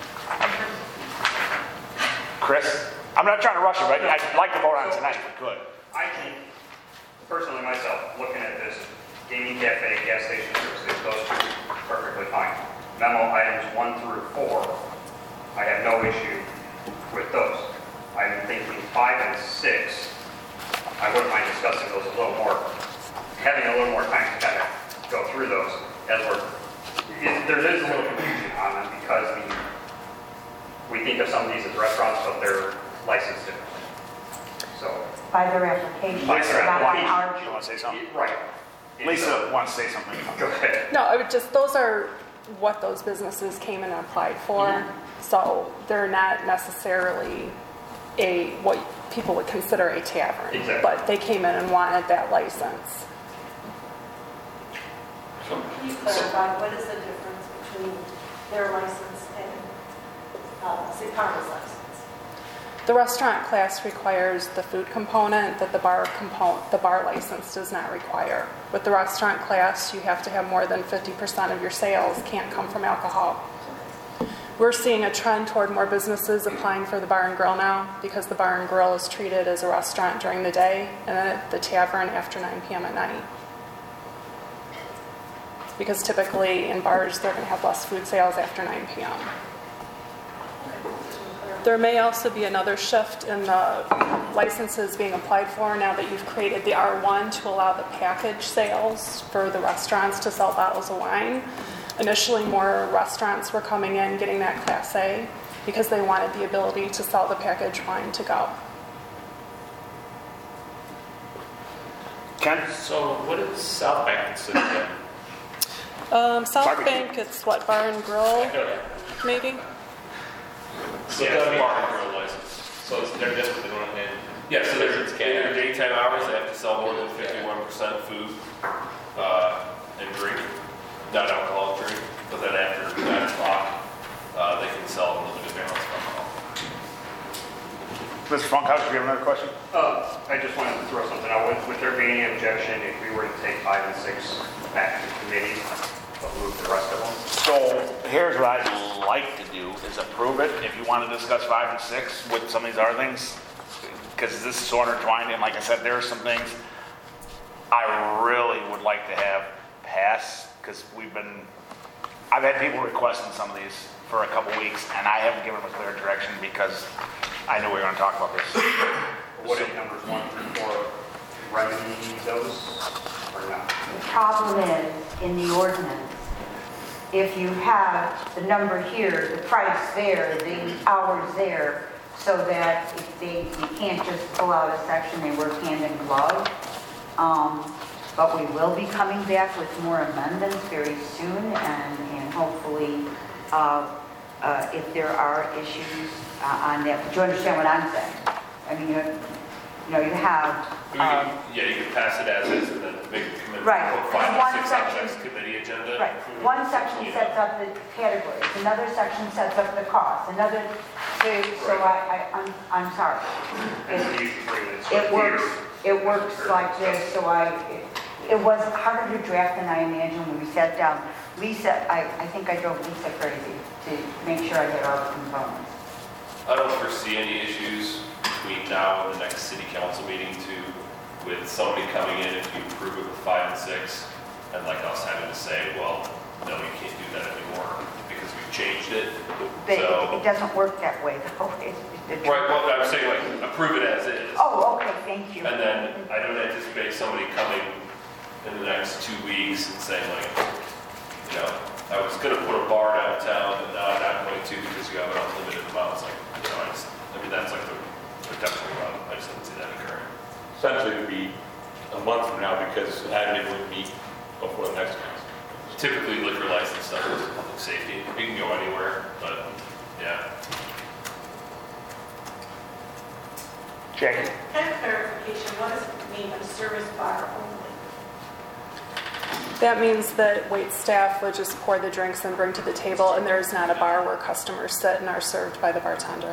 Chris? I'm not trying to rush you, but I'd like to vote on it tonight if we could. I think, personally myself, looking at this, gaming cafe, gas station services, those two perfectly fine. Memo items 1 through 4, I have no issue with those. I'm thinking 5 and 6, I wouldn't mind discussing those a little more, having a little more time to kind of go through those as there is a little confusion on them because we think of some of these as restaurants, but they're licensed differently. So, By their application, By their not by application. our. You want to say something? right. Lisa wants to say something. Go ahead. No, I would just, those are what those businesses came in and applied for. So they're not necessarily what people would consider a tavern. Exactly. But they came in and wanted that license. can you clarify, what is the difference between their license and, say, Parma's license? The restaurant class requires the food component that the bar license does not require. With the restaurant class, you have to have more than 50% of your sales can't come from alcohol. We're seeing a trend toward more businesses applying for the bar and grill now because the bar and grill is treated as a restaurant during the day and then at the tavern after 9 p.m. at night. Because typically in bars, they're going to have less food sales after 9 p.m. There may also be another shift in the licenses being applied for now that you've created the R1 to allow the package sales for the restaurants to sell bottles of wine. Initially, more restaurants were coming in getting that Class A because they wanted the ability to sell the packaged wine to go. Ken? So what is South Bank considered then? South Barbecue. Bank, it's what, bar and grill, maybe? So Yeah, that's we- bar and grill license. So they're just going in. Yeah, so there's in their daytime hours, they have to sell more than 51% food and drink, non-alcoholic drink. But then after 9 o'clock, they can sell unlimited amounts of alcohol. Mr. Funkhouse, do you have another question? I just wanted to throw something out. Would there be any objection if we were to take 5 and 6 back to committee, but move the rest of them? So here's what I'd like to do is approve it if you want to discuss 5 and 6 with some of these other things, because this is so intertwined, and like I said, there are some things I really would like to have pass, because I've had people requesting some of these for a couple weeks, and I haven't given them a clear direction because I knew we were going to talk about this. What are numbers 1 through 4 remedy those or not? The problem is, in the ordinance, if you have the number here, the price there, the hours there, so that if you can't just pull out a section, they work hand in glove. But we will be coming back with more amendments very soon, and hopefully, if there are issues on that, but you understand what I'm saying? I mean, you have... You can pass it as is and then make a commitment. Right. Put 5 One and 6 on section- next committee agenda. Right. One section sets up the categories, another section sets up the cost, another, so I'm sorry. It works like this, so it was harder to draft than I imagined when we sat down. Lisa, I think I drove Lisa crazy to make sure I had all the components. I don't foresee any issues between now and the next city council meeting with somebody coming in if you approve it with 5 and 6, and like us having to say, well, no, you can't do that anymore because we've changed it. But it doesn't work that way, though. Right, well, I'm saying like approve it as is. Oh, okay, thank you. And then I don't anticipate somebody coming in the next 2 weeks and saying like, I was going to put a bar downtown, but now I'm not going to because you have an unlimited amount. It's like, that's like the definitely wrong. I just didn't see that occurring. Essentially, it would be a month from now because admin would meet before the next council. Typically, liquor license stuff is public safety. You can go anywhere, but yeah. Jackie? And clarification, what does it mean a service bar only? That means that wait staff would just pour the drinks and bring to the table, and there is not a bar where customers sit and are served by the bartender.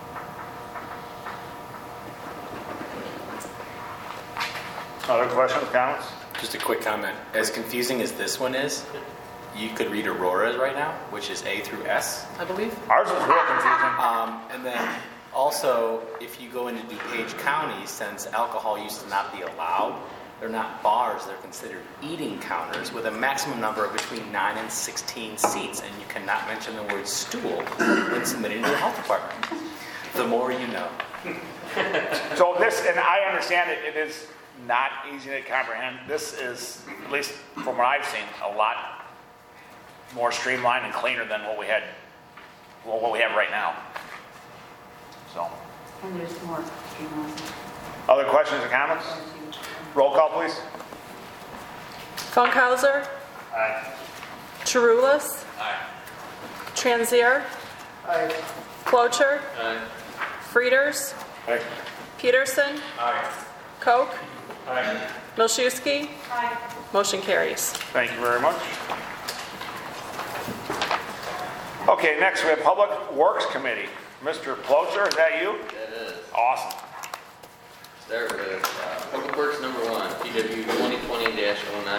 Other questions, comments? Just a quick comment. As confusing as this one is, you could read Aurora's right now, which is A through S, I believe. Ours is real confusing. And then also, if you go into DuPage County, since alcohol used to not be allowed, they're not bars, they're considered eating counters with a maximum number of between 9 and 16 seats, and you cannot mention the word stool when submitting to the health department. The more you know. So this, and I understand it is not easy to comprehend. This is, at least from what I've seen, a lot more streamlined and cleaner than what we have right now. So. And there's more. Other questions or comments? Roll call, please. Funkhauser. Aye. Chiroulis. Aye. Transier. Aye. Clocher. Aye. Frieders. Aye. Peterson. Aye. Koch. Aye. Milszewski. Aye. Motion carries. Thank you very much. Okay, next we have Public Works Committee. Mr. Plocher, is that you? That is. Awesome. Start with Public Works number 1, PW 2020-09.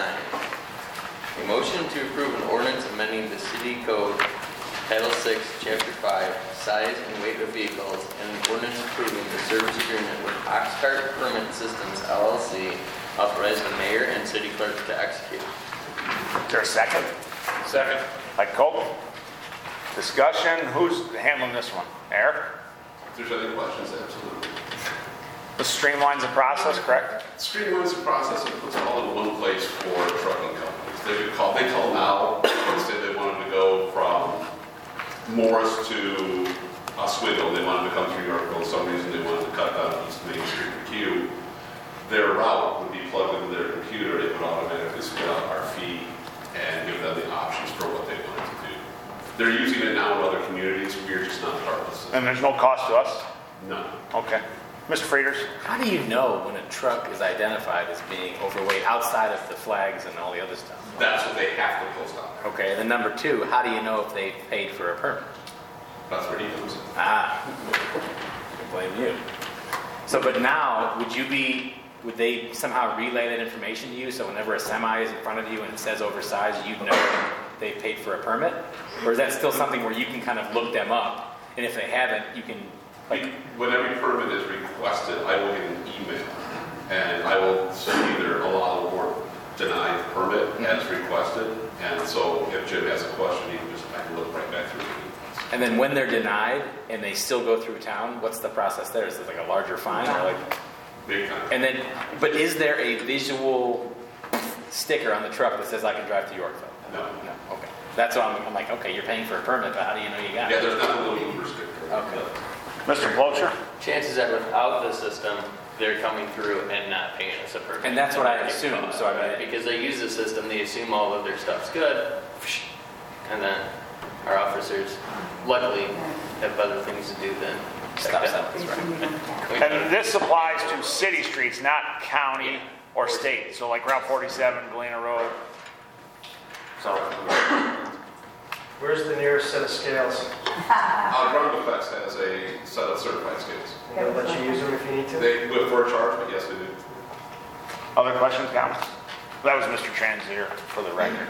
A motion to approve an ordinance amending the City Code, Title 6, Chapter 5, Size and Weight of Vehicles, and an ordinance approving the service agreement with Oxcart Permit Systems, LLC, authorizing the mayor and city clerk to execute. Is there a second? Second. By Cope. Discussion. Who's handling this one? Eric? If there's any questions, absolutely. This streamlines the process, correct? Streamlines the process and puts it all in one place for trucking companies. They call now and say they wanted to go from Morris to Oswego. They wanted to come through Yorkville. For some reason, they wanted to cut down East Main Street to Q. Their route would be plugged into their computer. It would automatically spit out our fee and give them the options for what they wanted to do. They're using it now in other communities. We're just not part of the system. And there's no cost to us? None. Okay. Mr. Frieders? How do you know when a truck is identified as being overweight outside of the flags and all the other stuff? That's what they have to post on there. Okay, then number 2, how do you know if they paid for a permit? That's where he comes in. Ah, I blame you. So, but now, would they somehow relay that information to you, so whenever a semi is in front of you and it says oversized, you know they paid for a permit? Or is that still something where you can kind of look them up, and if they haven't, you can, like... When every permit is requested, I will get an email, and I will say either allow or deny the permit as requested, and so if Jim has a question, I can look right back through it. And then when they're denied, and they still go through town, what's the process there? Is it like a larger fine, or like... Big time. And then, but is there a visual sticker on the truck that says I can drive to Yorkville? No. No. Okay. That's why I'm like, okay, you're paying for a permit, but how do you know you got it? Yeah, there's not a little Uber sticker. Okay. Mr. Blocher? Chances are without the system, they're coming through and not paying us a permit. And that's what I assume, so I mean... Because they use the system, they assume all of their stuff's good, and then our officers, luckily, have other things to do than Stop signs, right. And this applies to city streets, not county or state. So like Route 47, Galena Road. So, Where's the nearest set of scales? Grundifex has a set of certified scales. They'll let you use them if you need to? They do it for a charge, but yes, they do. other questions, comments? That was Mr. Transier for the record.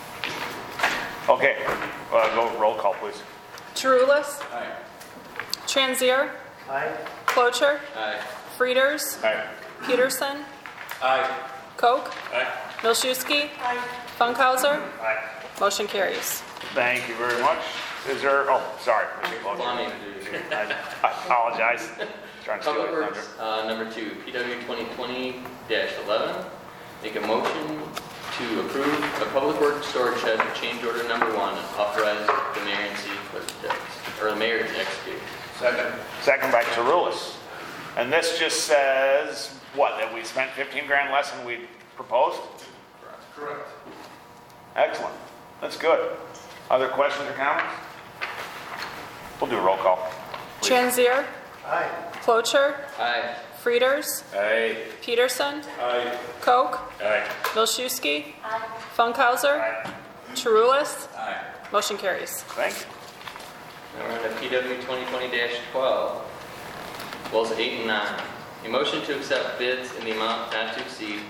Okay, go roll call, please. Tarulis. Aye. Transier. Aye. Clocher. Aye. Frieders. Aye. Peterson. Aye. Koch. Aye. Milszewski. Funkhauser. Aye. Motion carries. Thank you very much. Is there, oh, sorry. Plumbing. I apologize. Trying to steal Public your Works, thunder. number 2, PW 2020-11. Make a motion to approve a Public Works storage shed change order number 1 and authorize the mayor and city clerk or the mayor to execute. Second. Second by Tarulis. And this just says, what, that we spent 15 grand less than we proposed? Correct. Excellent. That's good. Other questions or comments? We'll do a roll call. please. Transier. Aye. Clocher. Aye. Frieders. Aye. Peterson. Aye. Koch. Aye. Milszewski. Funkhauser. Tarulis. Aye. Motion carries. Thank you. Now we're on to PW 2020-12. Wells 8 and 9. A motion to accept bids in the amount not to exceed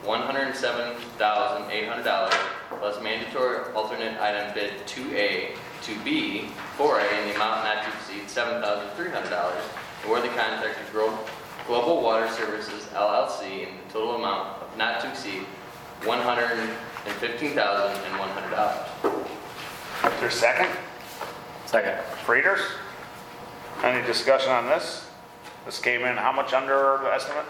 $107,800 plus mandatory alternate item bid 2A, 2B, 4A in the amount not to exceed $7,300 or the contract of Global Water Services LLC in the total amount of not to exceed $115,100. Is there a second? Second. Frieders? Any discussion on this? This came in how much under the estimate?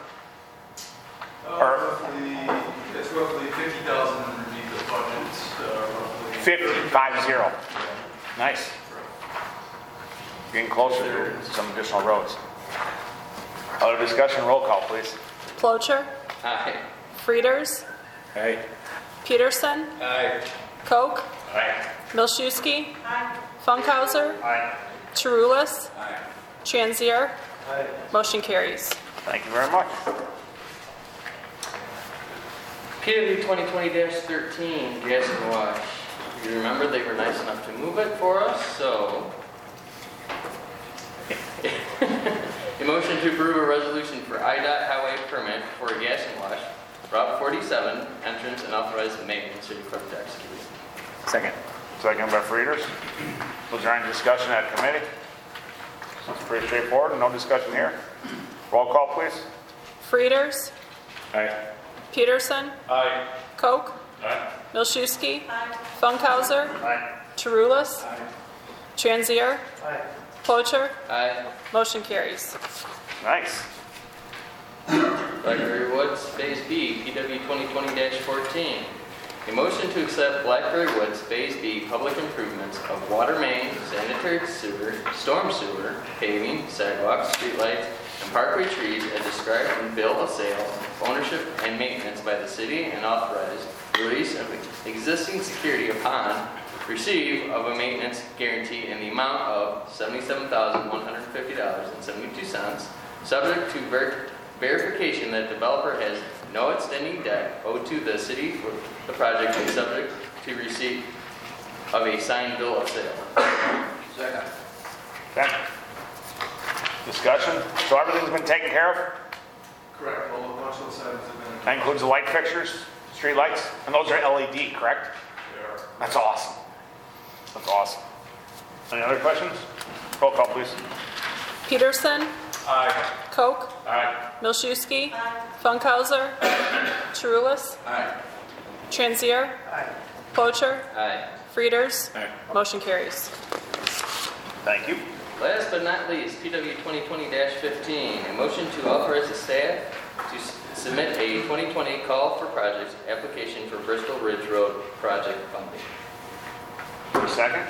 It's roughly 50,000 underneath the budget, roughly. 50. Nice. Getting closer to some additional roads. Other discussion, roll call, please. Clocher. Aye. Frieders. Aye. Peterson. Aye. Koch. Aye. Milszewski. Funkhauser. Aye. Tarulis. Aye. Transier. Aye. Motion carries. Thank you very much. PW 2020-13, gas and wash. You remember they were nice enough to move it for us, so. A motion to approve a resolution for IDOT highway permit for a gas and wash, Route 47, entrance and authorize the maintenance city clerk to execute. Second. Second by Frieders. Was there any discussion at committee? Sounds pretty straightforward. No discussion here. Roll call, please. Frieders. Aye. Peterson. Aye. Koch. Aye. Milszewski. Funkhauser. Aye. Tarulis. Transier. Aye. Clocher. Aye. Motion carries. Nice. Blackberry Woods, Phase B, PW 2020-14. A motion to accept Blackberry Woods Phase B public improvements of water main, sanitary sewer, storm sewer, paving, sidewalks, streetlights, and parkway trees as described in bill of sale, ownership, and maintenance by the city and authorize release of existing security upon receive of a maintenance guarantee in the amount of $77,150.72, subject to verification that developer has no outstanding debt owed to the city for the project and subject to receipt of a signed bill of sale. Second. Discussion? So everything's been taken care of? Correct, all the punch list items have been. That includes the light fixtures, street lights, and those are LED, correct? They are. That's awesome. That's awesome. Any other questions? Roll call, please. Peterson, Aye. Koch, Aye. Milszewski, Funkhauser, Chiroulis, Transier, Clocher, Aye. Frieders. Motion carries. Thank you. Last but not least, PW 2020-15, a motion to authorize the staff to submit a 2020 call for projects application for Bristol Ridge Road project funding. For a second?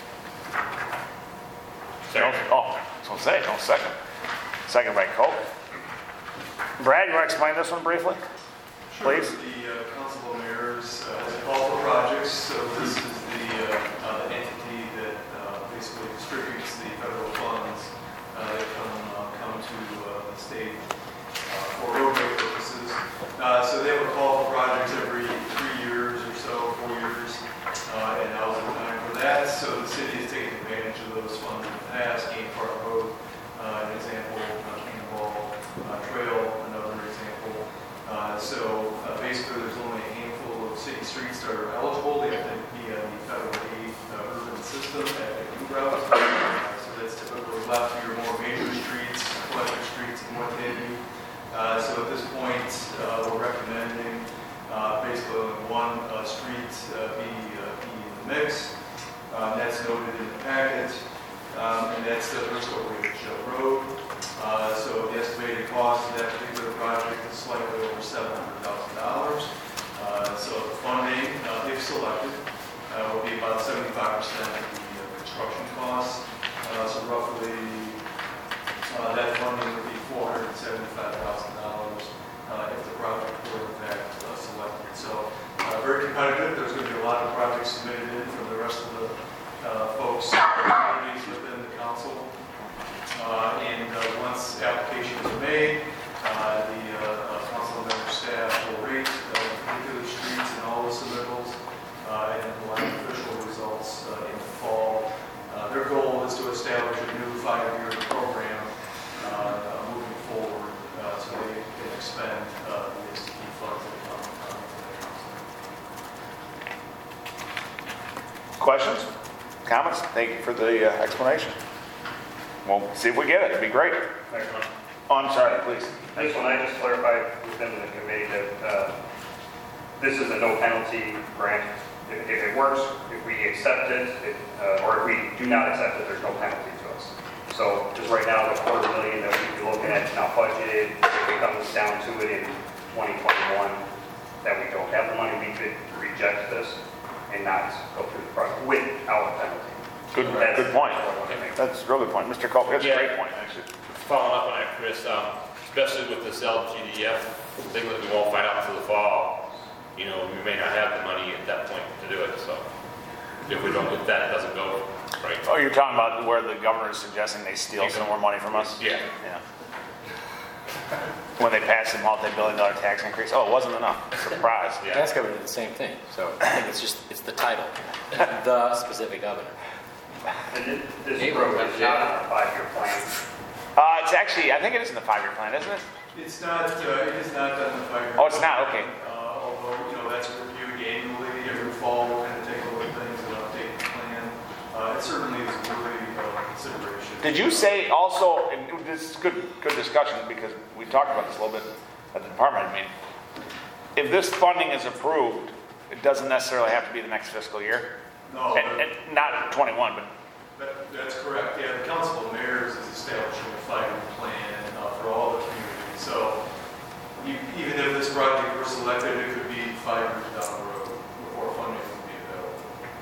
Second. Oh, I was going to say, no second. Second by Koch. Brad, you want to explain this one briefly? Please. Sure. The Council of Mayors has a call for projects, so this is the entity that basically distributes the federal funds that come to the state for roadway purposes. So they have a call for projects every 3 years or so, 4 years, and now's the time for that. So the city has taken advantage of those funds in the past. Game Park Road, an example, Cannonball Trail, another example. So basically, there's only a handful of city streets that are eligible. They have to be on the federal aid urban system at new routes. So that's typically left to your more major streets, collector streets, and what have you. So at this point, we're recommending basically only one street be in the mix. That's noted in the packet, and that's the Bristol Ridge Road. So the estimated cost of that particular project is slightly over $700,000. So the funding, if selected, will be about 75% of the construction costs. So roughly, that funding would be $475,000 if the project were in fact selected. So very competitive. There's going to be a lot of projects submitted in from the rest of the folks, communities within the council. And once applications are made, the council member staff will rate particular streets and all the submittals, and will have official results in the fall. Their goal is to establish a new 5-year program moving forward, so they can expend the STP funds that come to the council. Questions? Comments? Thank you for the explanation. We'll see if we get it. It'd be great. Next one. Oh, I'm sorry, please. This one, I just clarified within the committee that this is a no penalty grant. If it works, if we accept it, or if we do not accept it, there's no penalty to us. So just right now, the $250,000 that we'd be looking at now budgeted, if it comes down to it in 2021, that we don't have the money, we could reject this and not go through the project without a penalty. Good point. That's a real good point. Mr. Koch, that's a great point, actually. Following up on that, Chris, especially with this LGDF thing that we won't find out until the fall, we may not have the money at that point to do it. So if that doesn't go right. Oh, you're talking about where the governor is suggesting they steal some more money from us? Yeah. When they passed the multi-billion-dollar tax increase. Oh, it wasn't enough. Surprise. Yeah. That's going to be the same thing. So I think it's the title, the specific governor. And this program is not on a 5-year plan. It's actually, I think it is in the 5-year plan, isn't it? It's not, it is not done in the 5-year. Oh, it's not? Okay. Although, that's reviewed annually, every fall, we'll kind of take a look at things and update the plan. It certainly is really consideration. Did you say also, and this is good discussion because we talked about this a little bit at the department meeting. If this funding is approved, it doesn't necessarily have to be the next fiscal year? No. And not 21, but... That's correct. Yeah, the Council of Mayors is establishing a 5-year plan for all the communities. So even if this project were selected, it could be 5 years down the road before funding would be available.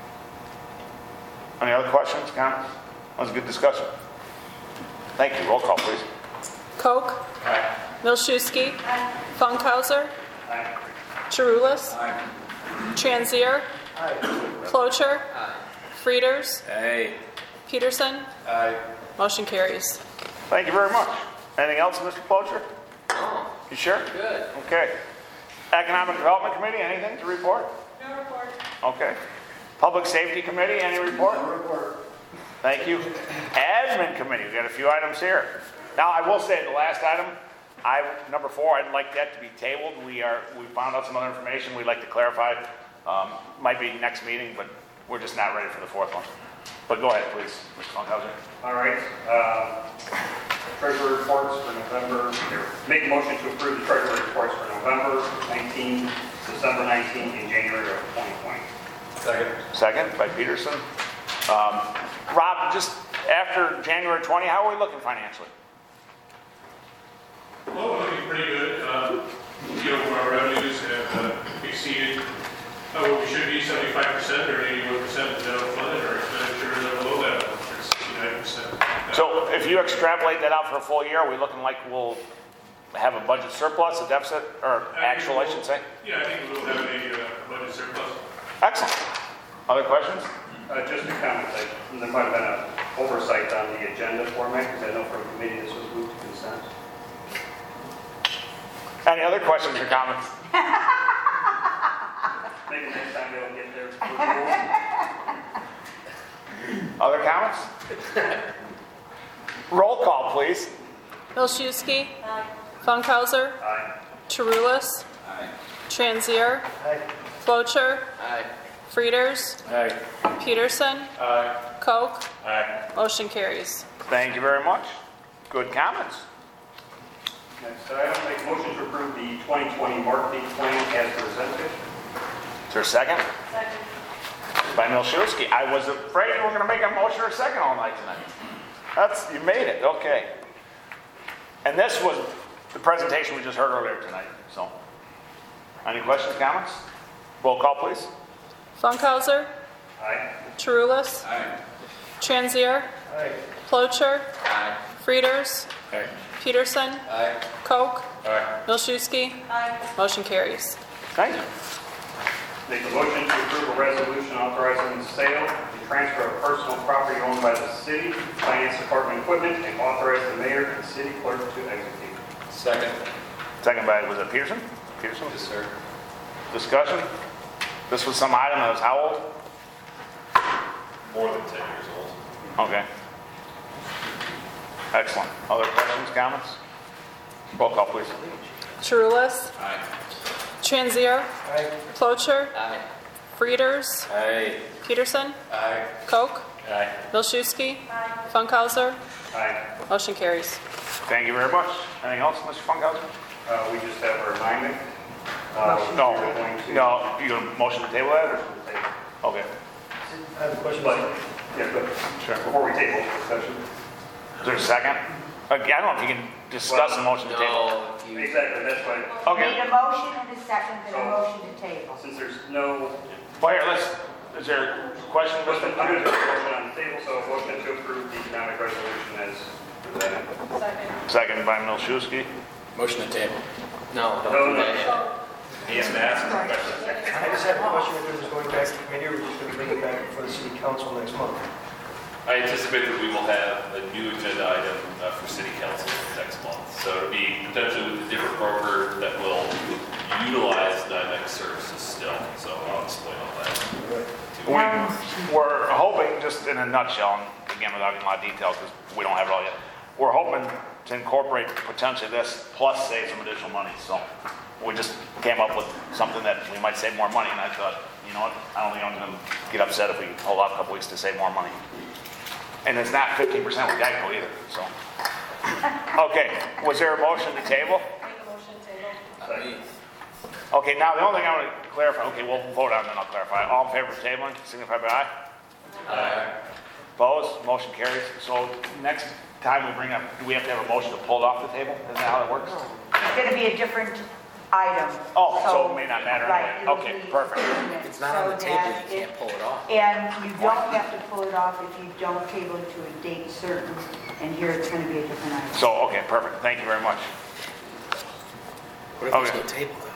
Any other questions, comments? That was a good discussion. Thank you. Roll call, please. Koch, Milszewski, Funkhauser, Chiroulis, Transier, Clocher, Frieders, Peterson. Motion carries. Thank you very much. Anything else, Mr. Clocher? No. You sure? Good. Okay. Economic Development Committee, anything to report? No report. Okay. Public Safety Committee, any report? No report. Thank you. Admin Committee, we've got a few items here. Now, I will say, the last item, number 4, I'd like that to be tabled. We found out some other information we'd like to clarify. Might be next meeting, but we're just not ready for the 4th one. But go ahead, please, Mr. Funkhauser. All right. Treasury reports for November. Make a motion to approve the treasury reports for November 19, December 19, and January of 2020. Second by Peterson. Rob, just after January 20, how are we looking financially? Well, we're looking pretty good. Our revenues have exceeded what we should be, 75% or 81% of the general fund, and our expenditures are below that, 69%. So if you extrapolate that out for a full year, are we looking like we'll have a budget surplus, a deficit, or actual, I should say? Yeah, I think we'll have a budget surplus. Excellent. Other questions? Just a comment. There might have been an oversight on the agenda format, because I know from committee this was moved to consent. Any other questions or comments? Maybe next time they'll get there. Other comments? Roll call, please. Milszewski. Funkhauser. Aye. Charulis. Transier. Flocher. Frieders. Peterson. Koch. Motion carries. Thank you very much. Good comments. Next item, make a motion to approve the 2020 marketing plan as presented. Is there a second? Second. By Milszewski. I was afraid you were going to make a motion or a second all night tonight. You made it, okay. And this was the presentation we just heard earlier tonight. So, any questions, comments? Roll call, please. Funkhauser. Aye. Charulis. Transier. Flocher. Frieders. Peterson. Koch. Milszewski. Motion carries. Thank you. Make a motion to approve a resolution authorizing the sale and transfer of personal property owned by the city, finance department equipment, and authorize the mayor and city clerk to execute. Second by, was it Peterson? Peterson? Yes, sir. Discussion? This was some item that was how old? More than 10 years old. Okay. Excellent. Other questions, comments? Roll call, please. Charulis. Transier. Flocher. Frieders. Peterson. Koch. Milszewski. Funkhauser. Aye. Motion carries. Thank you very much. Anything else, Mr. Funkhauser? We just have a reminder. No, you going to motion to table that? Or? Okay. I have a question. Sure. Before we table discussion. Is there a second? Okay, I don't know if you can discuss the motion to table. Exactly, that's why. Okay. Need a motion and a second, and a motion to table. Since there's no. Well, here, is there a question? There's a motion on the table, so a motion to approve the economic resolution as presented. Second by Milszewski. Motion to table. No. He has to ask a question. I just have a question, if this is going back to committee, or we're just going to bring it back before the city council next month? I anticipate that we will have a new agenda item for city council next month. So it'll be potentially with a different broker that will utilize NYMEX services still. So I'll explain all that. We're hoping, just in a nutshell, and again without getting a lot of details because we don't have it all yet, we're hoping to incorporate potentially this plus save some additional money. So we just came up with something that we might save more money, and I thought, you know what, I don't think I'm going to get upset if we hold out a couple weeks to save more money. And it's not 15% with Geico either, so. Okay, was there a motion to table? Make a motion to table. Okay, now the only thing I want to clarify, okay, we'll vote on it, then I'll clarify. All in favor of tabling, signify by aye. Aye. Opposed, motion carries. So next time we bring up, do we have to have a motion to pull it off the table? Isn't that how it works? It's going to be a different item. Oh, so it may not matter Right, anyway. it'll Okay, be- perfect. It's not on the So table, that you can't pull it off. And you don't have to pull it off if you don't table it to a date certain, and here it's going to be a different item. So, okay, perfect. Thank you very much. What if there's Okay. no table though?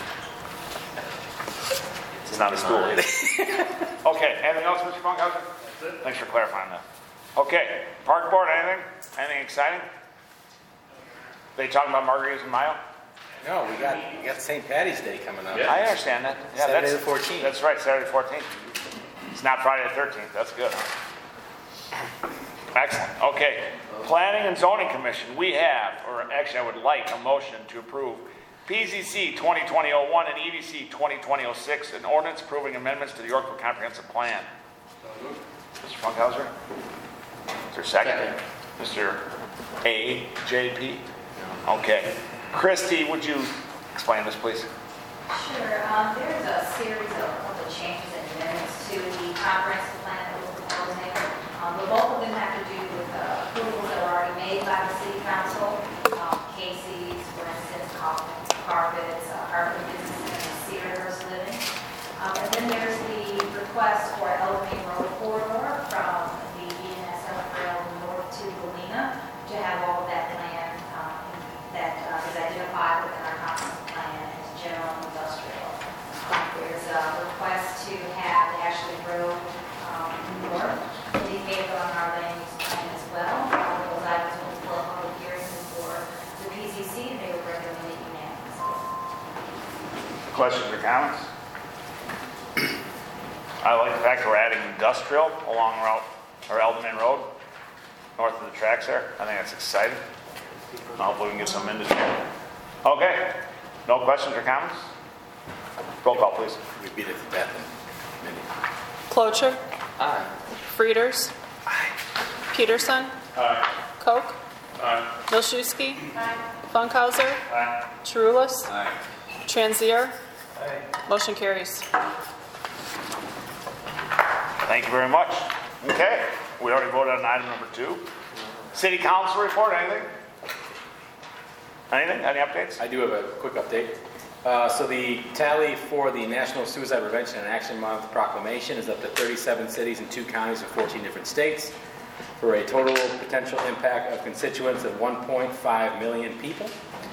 It's not a school either. Okay, anything else, Mr. Funkhauser? That's it. Thanks for clarifying that. Okay, park board, anything? Anything exciting? They talking about margaritas in Mayo? No, we got St. Patty's Day coming up. I understand that. Yeah, Saturday that's the 14th. That's right, Saturday the 14th. It's not Friday the 13th. That's good. Excellent. Okay. Planning and Zoning Commission, we have, or actually I would like a motion to approve PZC 2020-01 and EDC 2020-06, an ordinance approving amendments to the Yorkville Comprehensive Plan. Mr. Funkhauser? Is there a second? Mr. AJP? Okay. Christy, would you explain this, please? Sure. There's a series of changes and amendments to the comprehensive plan that we're proposing. The bulk of them have to do with approvals that were already made by the city council. Casey's, for instance, carpets, Harvard Business, and Sears Living. And then there's the request for Eldring Road corridor from the ENS Trail north to Galena to have all of that land that is identified within our comprehensive plan as general industrial. There's a request to have Ashley Road north indicated on our land use plan as well. All of those items will be for a public hearing for the PCC, and they were recommended unanimously. Questions or comments? I like the fact that we're adding industrial along Eldman Road, north of the tracks there. I think that's exciting. Hopefully we can get some industry. Okay. No questions or comments? Roll call, please. We beat it to death. Clocher. Aye. Frieders. Peterson. Aye. Koch. Aye. Milszewski. Aye. Funkhauser. Aye. Chiroulis. Aye. Transier. Aye. Motion carries. Thank you very much. Okay. We already voted on item number 2. City Council report, anything? Anything? Any updates? I do have a quick update. So the tally for the National Suicide Prevention and Action Month proclamation is up to 37 cities and 2 counties of 14 different states for a total potential impact of constituents of 1.5 million people.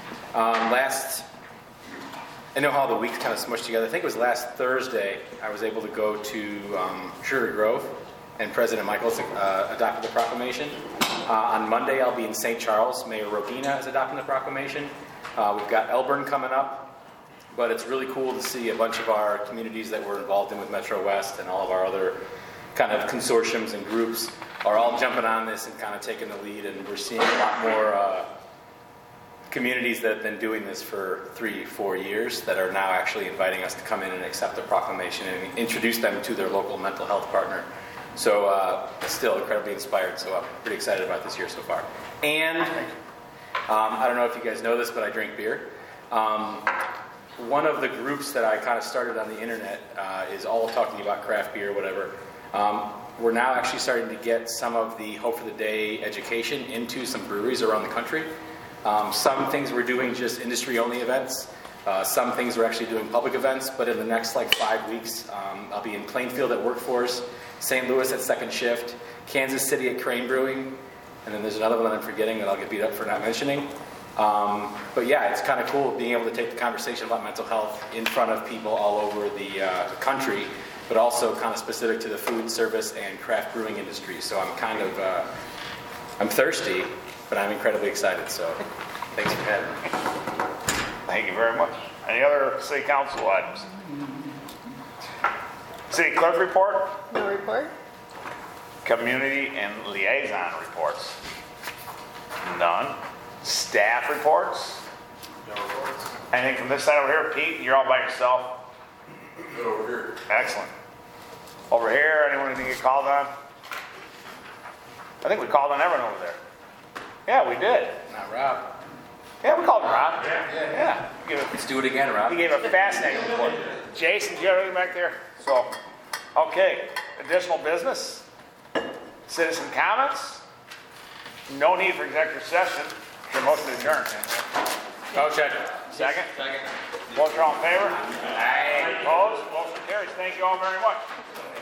I know how the weeks kind of smushed together. I think it was last Thursday I was able to go to Sugar Grove, and President Michaels adopted the proclamation. On Monday I'll be in St. Charles. Mayor Robina is adopting the proclamation. We've got Elburn coming up, but it's really cool to see a bunch of our communities that we're involved in with Metro West and all of our other kind of consortiums and groups are all jumping on this and kind of taking the lead, and we're seeing a lot more communities that have been doing this for 3-4 years that are now actually inviting us to come in and accept the proclamation and introduce them to their local mental health partner. So still incredibly inspired, so I'm pretty excited about this year so far. And I don't know if you guys know this, but I drink beer. One of the groups that I kind of started on the internet is all talking about craft beer, whatever. We're now actually starting to get some of the Hope for the Day education into some breweries around the country. Some things we're doing just industry-only events. Some things we're actually doing public events, but in the next 5 weeks, I'll be in Plainfield at Workforce, St. Louis at Second Shift, Kansas City at Crane Brewing, and then there's another one that I'm forgetting that I'll get beat up for not mentioning. But yeah, it's kind of cool being able to take the conversation about mental health in front of people all over the country, but also kind of specific to the food service and craft brewing industry. So I'm thirsty, but I'm incredibly excited. So thanks for having me. Thank you very much. Any other city council items? City clerk report? No report. Community and liaison reports? None. Staff reports? No reports. Anything from this side over here? Pete, you're all by yourself? Good over here. Excellent. Over here, anyone need to get called on? I think we called on everyone over there. Yeah, we did. Not Rob. Yeah, we called Rob. Yeah. Let's do it again, Rob. He gave a fascinating report. Jason, do you have anything back there? So, okay. Additional business? Citizen comments? No need for executive session. The motion to adjourn. Motion. Second? Second. Vote all in favor? Aye. Opposed? Motion carries. Thank you all very much.